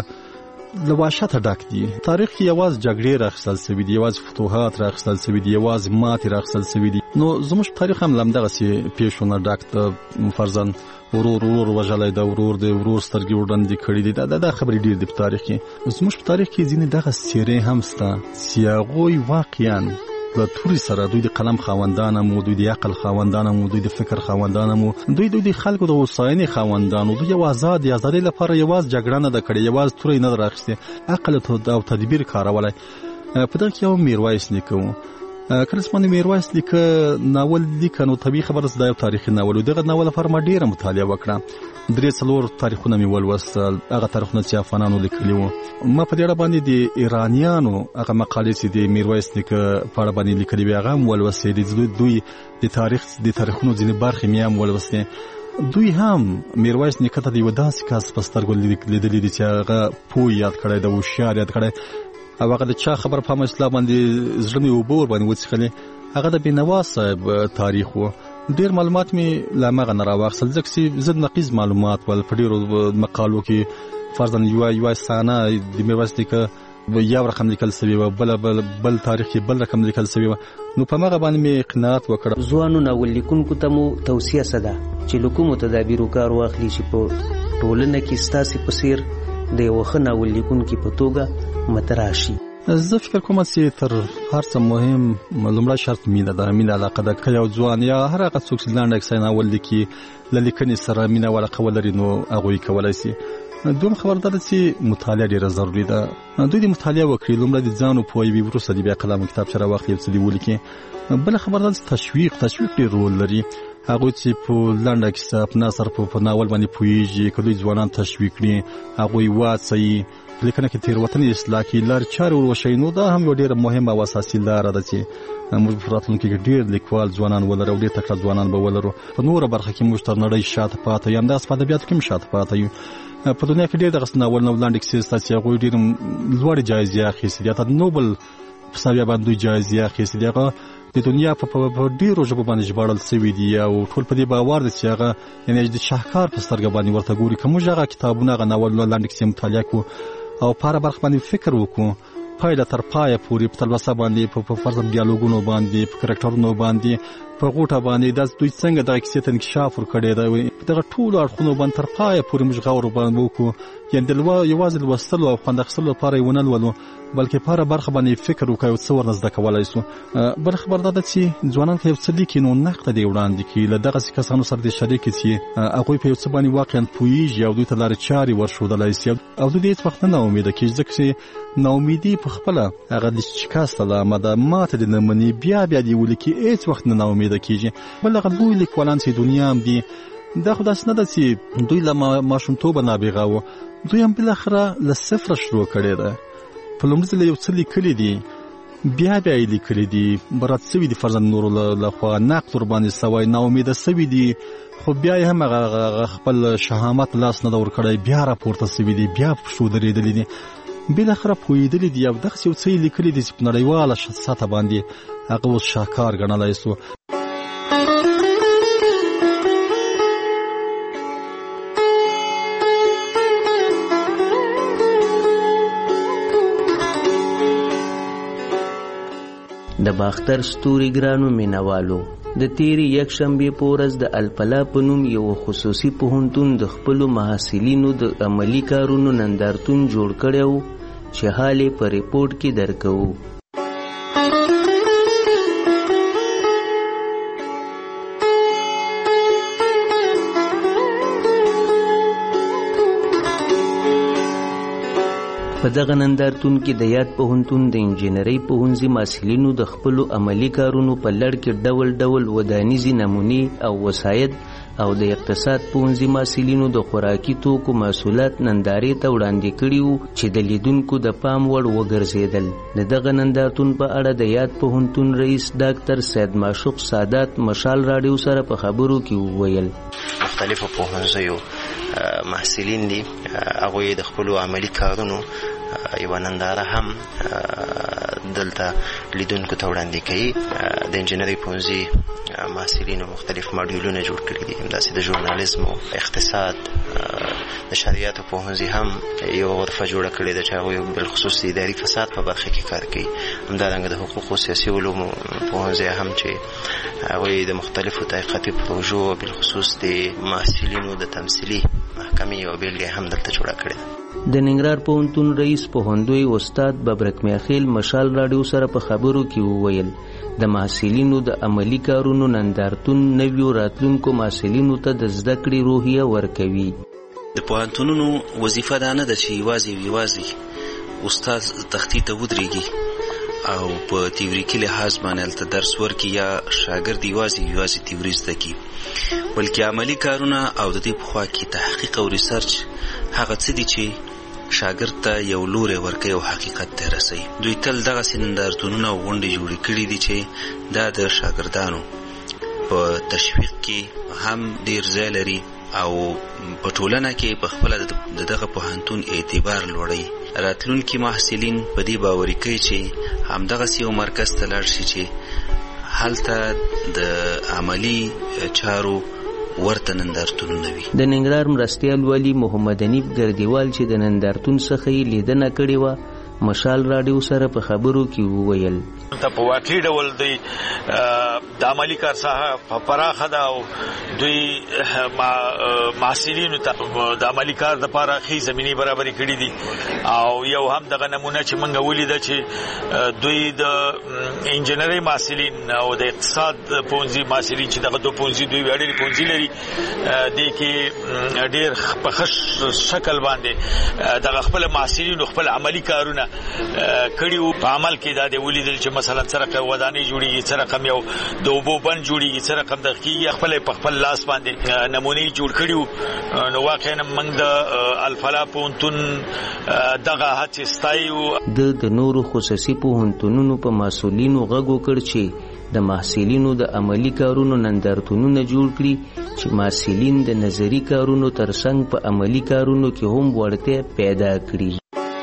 وحشته ډک دي. تاریخ کې یوازې جګړې راخیستل شوي دي، یوازې فتوحات راخیستل شوي دي، یوازې ماتې راخیستل شوي دي. نو زموږ تاریخ هم له همدغسې پیښو نه ډک ده. فرضاً ورور وژلی ده، ورور سترګې وړاندې کړي دي. دا خبرې ډېر دي په تاریخ کې. زموږ په تاریخ کې ځینې دغه څېرې هم شته چې هغوی واقعاً د توري سره، دوی د قلم خاوندان هم، دوی د عقل خاوندان هم، دوی د فکر خاوندان هم، دوی د خلکو د هوساینې خاوندان وو. دوی یو ازادۍ لپاره یوازې جګړه نه ده کړې، یوازې توره یې نه ده راخیستې، عقل او تدبیر کارولی. په دغه کې یو میرویس نیکه و. کله چې باندې میرویس نیکه ناول لیکه نو طبیعي خبره ده دا یو تاریخي ناول و. دغه ناول لپاره ما ډېره مطالعه وکړه. 3-4 تاریخونه مې ولوستل، هغه تاریخونه چې افغانانو لیکلي وو. ما په دې اړه باندې د ایرانیانو هغه مقالې چې د میرویس نیکه په اړه باندې لیکلي وي هغه هم ولوستې. دوی د تاریخونو ځینې برخې مې هم ولوستې. دوی هم میرویس نیکه ته د یوه داسې کس په سترګو لیدلي دي چې هغه پوه یاد کړی ده، هوښیار یاد کړی، او هغه د چا خبر په اصطلاح باندې زړه مې اوبه ورباندې وڅښلې. هغه د بینوا صاحب تاریخ و. ډېر معلومات مې له هماغه نه راواخیستل، ځکه چې ضد نقیض معلومات ول په ډېرو مقالو کې. فرضاً یوه صحنه د میرویس نیکه یو رقم لیکل شوې وه، بل تاریخ کې بل رقم لیکل شوې وه. نو په هماغه باندې مې قناعت وکړه. ځوانو ناول لیکونکو ته مو توصیه څه ده چې له کومو تدابیرو کار واخلي چې په ټولنه کې ستاسې په څېر د یوه ښه ناول لیکونکي په توګه مطرح شي؟ زه فکر کوم چې تر هر څه مهم لومړی شرط مینه ده، مینه علاقه ده. که یو ځوان یا هر هغه څوک چې لنډه کیسه ناول لیکي له لیکنې سره مینه او علاقه ولري نو هغوی کولی شي. دویم خبر دا ده چې مطالعه ډېره ضروري ده. دوی د مطالعه وکړي، لومړی د ځان وپوهوي، وروسته د بیا قلم کتابچه راواخلي یو څه دې ولیکي. بله خبر دا چې تشویق ډېر رول لري. هغوی چې په لنډه کیسه په نثر په ناول باندې پوهېږي، که دوی ځوانان تشویق کړي، هغوی وهڅوي، لیکنه کې تېروتنې اصلاح کړي، لارې چارې ور وښیي، نو دا هم یو ډېره مهمه او اساسي لاره ده چې موږ په راتلونکي کې ډېر لیکوال ځوانان ولرو او ډېر تکړه ځوانان به ولرو. په نوره برخه کې موږ تر نړۍ شاته پاته یو، همداسې په ادبیاتو کې هم شاته پاته یو. په دنیا کې ډېر دغسې ناولونه او لنډې کیسې شته چې هغوی ډېرې لوړې جایزې اخیستې دي، حتی نوبل په سویه باندې دوی جایزې اخیستې دي. هغه د دنیا په ډېرو ژبو باندې ژباړل شوي دي او ټول په دې باور دي چې هغه یعنې د شاهکار په سترګه باندې ورته ګوري. که موږ هغه کتابونه، هغه ناولونه، لنډې کیسې مطالعه کړو او په هره برخه باندې فکر وکړو، پایله تر پایه پورې په تلوسه باندې، په فرضاً ډیالوګونو باندې، په کرکټرونو باندې، په غوټه باندې دوی څنګه دغه کیسې ته انکشاف ورکړی دی، دغه ټولو اړخونو باندې تر پایه پورې موږ غور باندې وکړو. یعنې یوازې لوستلو او خوند اخیستلو لپاره یې ونه لولو، بلکې په هره برخه باندې فکر وکړو او څه ورنه زده کولی شو. بله خبر دا ده چې ځوانان که یو څه لیکي نو نقد دې وړاندې کړي، له دغسې کسانو سره دې شریک کړي چې هغوی په یو څه باندې واقعا پوهېږي او دوی ته لارې چارې ورښودلی شي، او دوی د هېڅ وخت نه ناامیده کېږي، ځکه چې ناامیدي په خپله هغه د شکست علامه ده. ماته دې نه مني، بیا دې ولیکي، هېڅ وخت نه ناامیده کېږي. بل هغه لوی لیکوالان چې دنیا هم دي، دا خو داسې نه ده چې دوی له ماشومتوبه نابغه وو، دوی هم بالاخره له صفره شروع کړې ده. په لومړي ځل یو څه لیکلي دي، بیا یې لیکلي دي برات سوي دي فرضاً نورو لخوا نقد ورباندې سوی ناامیده سوي دي خو بیا یې هم خپل شهامت لاس نه ده ورکړی بیا راپورته سوي دي بیا پښو درېدلي دي بالاخره پوهېدلي دي او دغسې یو څه یې لیکلي دي چې په نړیواله سطحه باندې هغه اوس شاهکار ګڼلی سو. د باختر ستوري ګرانو مینوالو د تیری یکشنبې په ورځ د الفلا په نوم یو خصوصي پوهنتون د خپلو محصلینو د عملي کارونو نندارتون جوړ کړی و چې حال یې په ریپورټ کې درکوو. په دغه نندارتون کې د یاد پوهنتون د انجینرۍ پوهنځي محصلینو د خپلو عملي کارونو په لړ کې ډول ډول ودانیزې نمونې او وسایط او د اقتصاد پوهنځي محصلینو د خوراکي توکو محصولات نندارې ته وړاندې کړي وو چې د لیدونکو د پام وړ وګرځېدل. د دغه نندارتون په اړه د یاد پوهنتون رئیس ډاکټر سید معشوق سادات مشال راډیو سره په خبرو کې وویل مختلفو پوهنځیو محصلین دي هغوی د خپلو عملي کارونو یوه ننداره هم دلته لیدونکو ته وړاندې کوي. د انجینرۍ پوهنځي محصلینو مختلف ماډیولونه جوړ کړي دي همداسې د ژورنالیزم او اقتصاد د شریعتو پوهنځي هم یوه غرفه جوړه کړې ده چې هغوی بالخصوص د اداري فساد په برخه کې کار کوي. همدارنګه د حقوقو سیاسي علومو پوهنځی هم چې هغوی د مختلفو تحقیقاتي پروژو بالخصوص د محصلینو د تمثیلي محکمې یوه بېلګه هم دلته جوړه کړې ده. د ننګرهار پوهنتون رئیس پوهندوی استاد ببرک میاخیل مشال راډیو سره په خبرو کې وویل د محصلینو د عملي کارونو نندارتون نویو راتلونکو محصلینو ته د زده کړې روحیه ورکوي. د پوهنتونونو وظیفه دا نه ده چې یوازې استاد تختې ته ودرېږي او په تیوریکي لحاظ باندې هلته درس ورکړي یا شاګرد یوازې تیوري زده کړي بلکې عملي کارونه او د دې په خوا کې تحقیق او ریسرچ هغه څه دي چې شاګرد ته یو لوری ورکوي او حقیقت ته رسوي. دوی تل دغسې نندارتونونه او غونډې جوړې کړي دي چې دا د شاګردانو په تشویق کې هم ډېر ځای لري او په ټولنه کې په خپله د دغه پوهنتون اعتبار لوړوي. راتلونکي محصلین په دې باوري کوي چې همدغسې یو مرکز ته لاړ شي چې هلته د عملي چارو ورته نندارتونونه وي. د ننګرهار مرستیال والي محمد حنیف ګردیوال چې د نندارتون څخه یې لیدنه کړې وه مشال راډیو سره په خبرو کې وویل ته په واقعي ډول دوی د عملي کار ساحه پراخه ده او دوی محصلینو ته د عملي کار دپاره ښې زمینې برابرې کړي دي او یو هم دغه نمونه چې موږ ولیده چې دوی د انجینرۍ محصلین او د اقتصاد پوهنځي محصلین چې دغه دوه پوهنځي دوی اړینې پوهنځي لري دې کې ډېر په ښه شکل باندې دغه خپل محصلینو خپل عملي کارونه کړي وو. په عمل کې دا دی ولیدل چې مثلا څه رقم ودانۍ جوړېږي څه رقم یو د اوبو بند جوړېږي څه رقم دغه کېږي خپل په خپل لاس باندې نمونې جوړ کړي وو. نو واقعا موږ د الفلا پوهنتون دغه هڅې ستایو. د نورو خصوصي پوهنتونونو په مسؤلینو غږ وکړ چې د محصلینو د عملي کارونو نندارتونونه جوړ کړي چې محصلین د نظري کارونو ترڅنګ په عملي کارونو کې هم وړتیا پیدا کړي.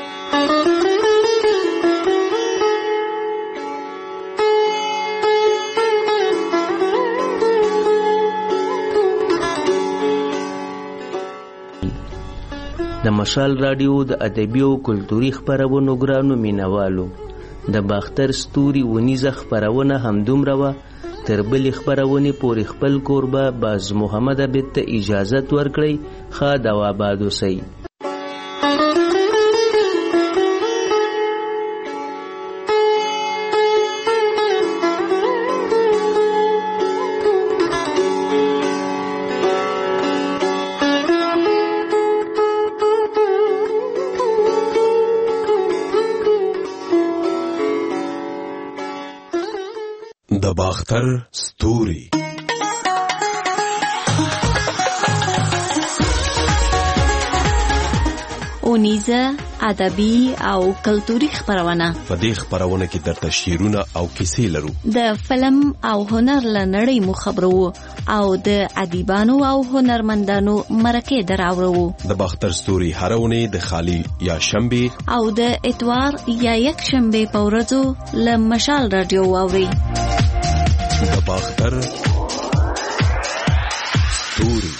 د مشال راډیو د ادبي او کلتوري خپرونو ګرانو مینوالو د باختر ستوري ونیزه خپرونه همدومره وه. تر بلې خپرونې پورې خپل کوربه باز محمد عبید ته اجازت ورکړئ. ښاد او آباد اوسئ. د باختر ستوري اونیزه ادبي او کلتوري خبرونه. په دې خبرونه کې درته شعرونه او کیسې لرو. د فلم او هنر لنړۍ مو خبرو او د ادیبانو او هنرمندانو مرکه دراوړو. د باختر ستوري هرونه د خالی یا شنبه او د اتوار یا یک شنبه په ورځو له مشال رادیو واوري. د باختر ستوري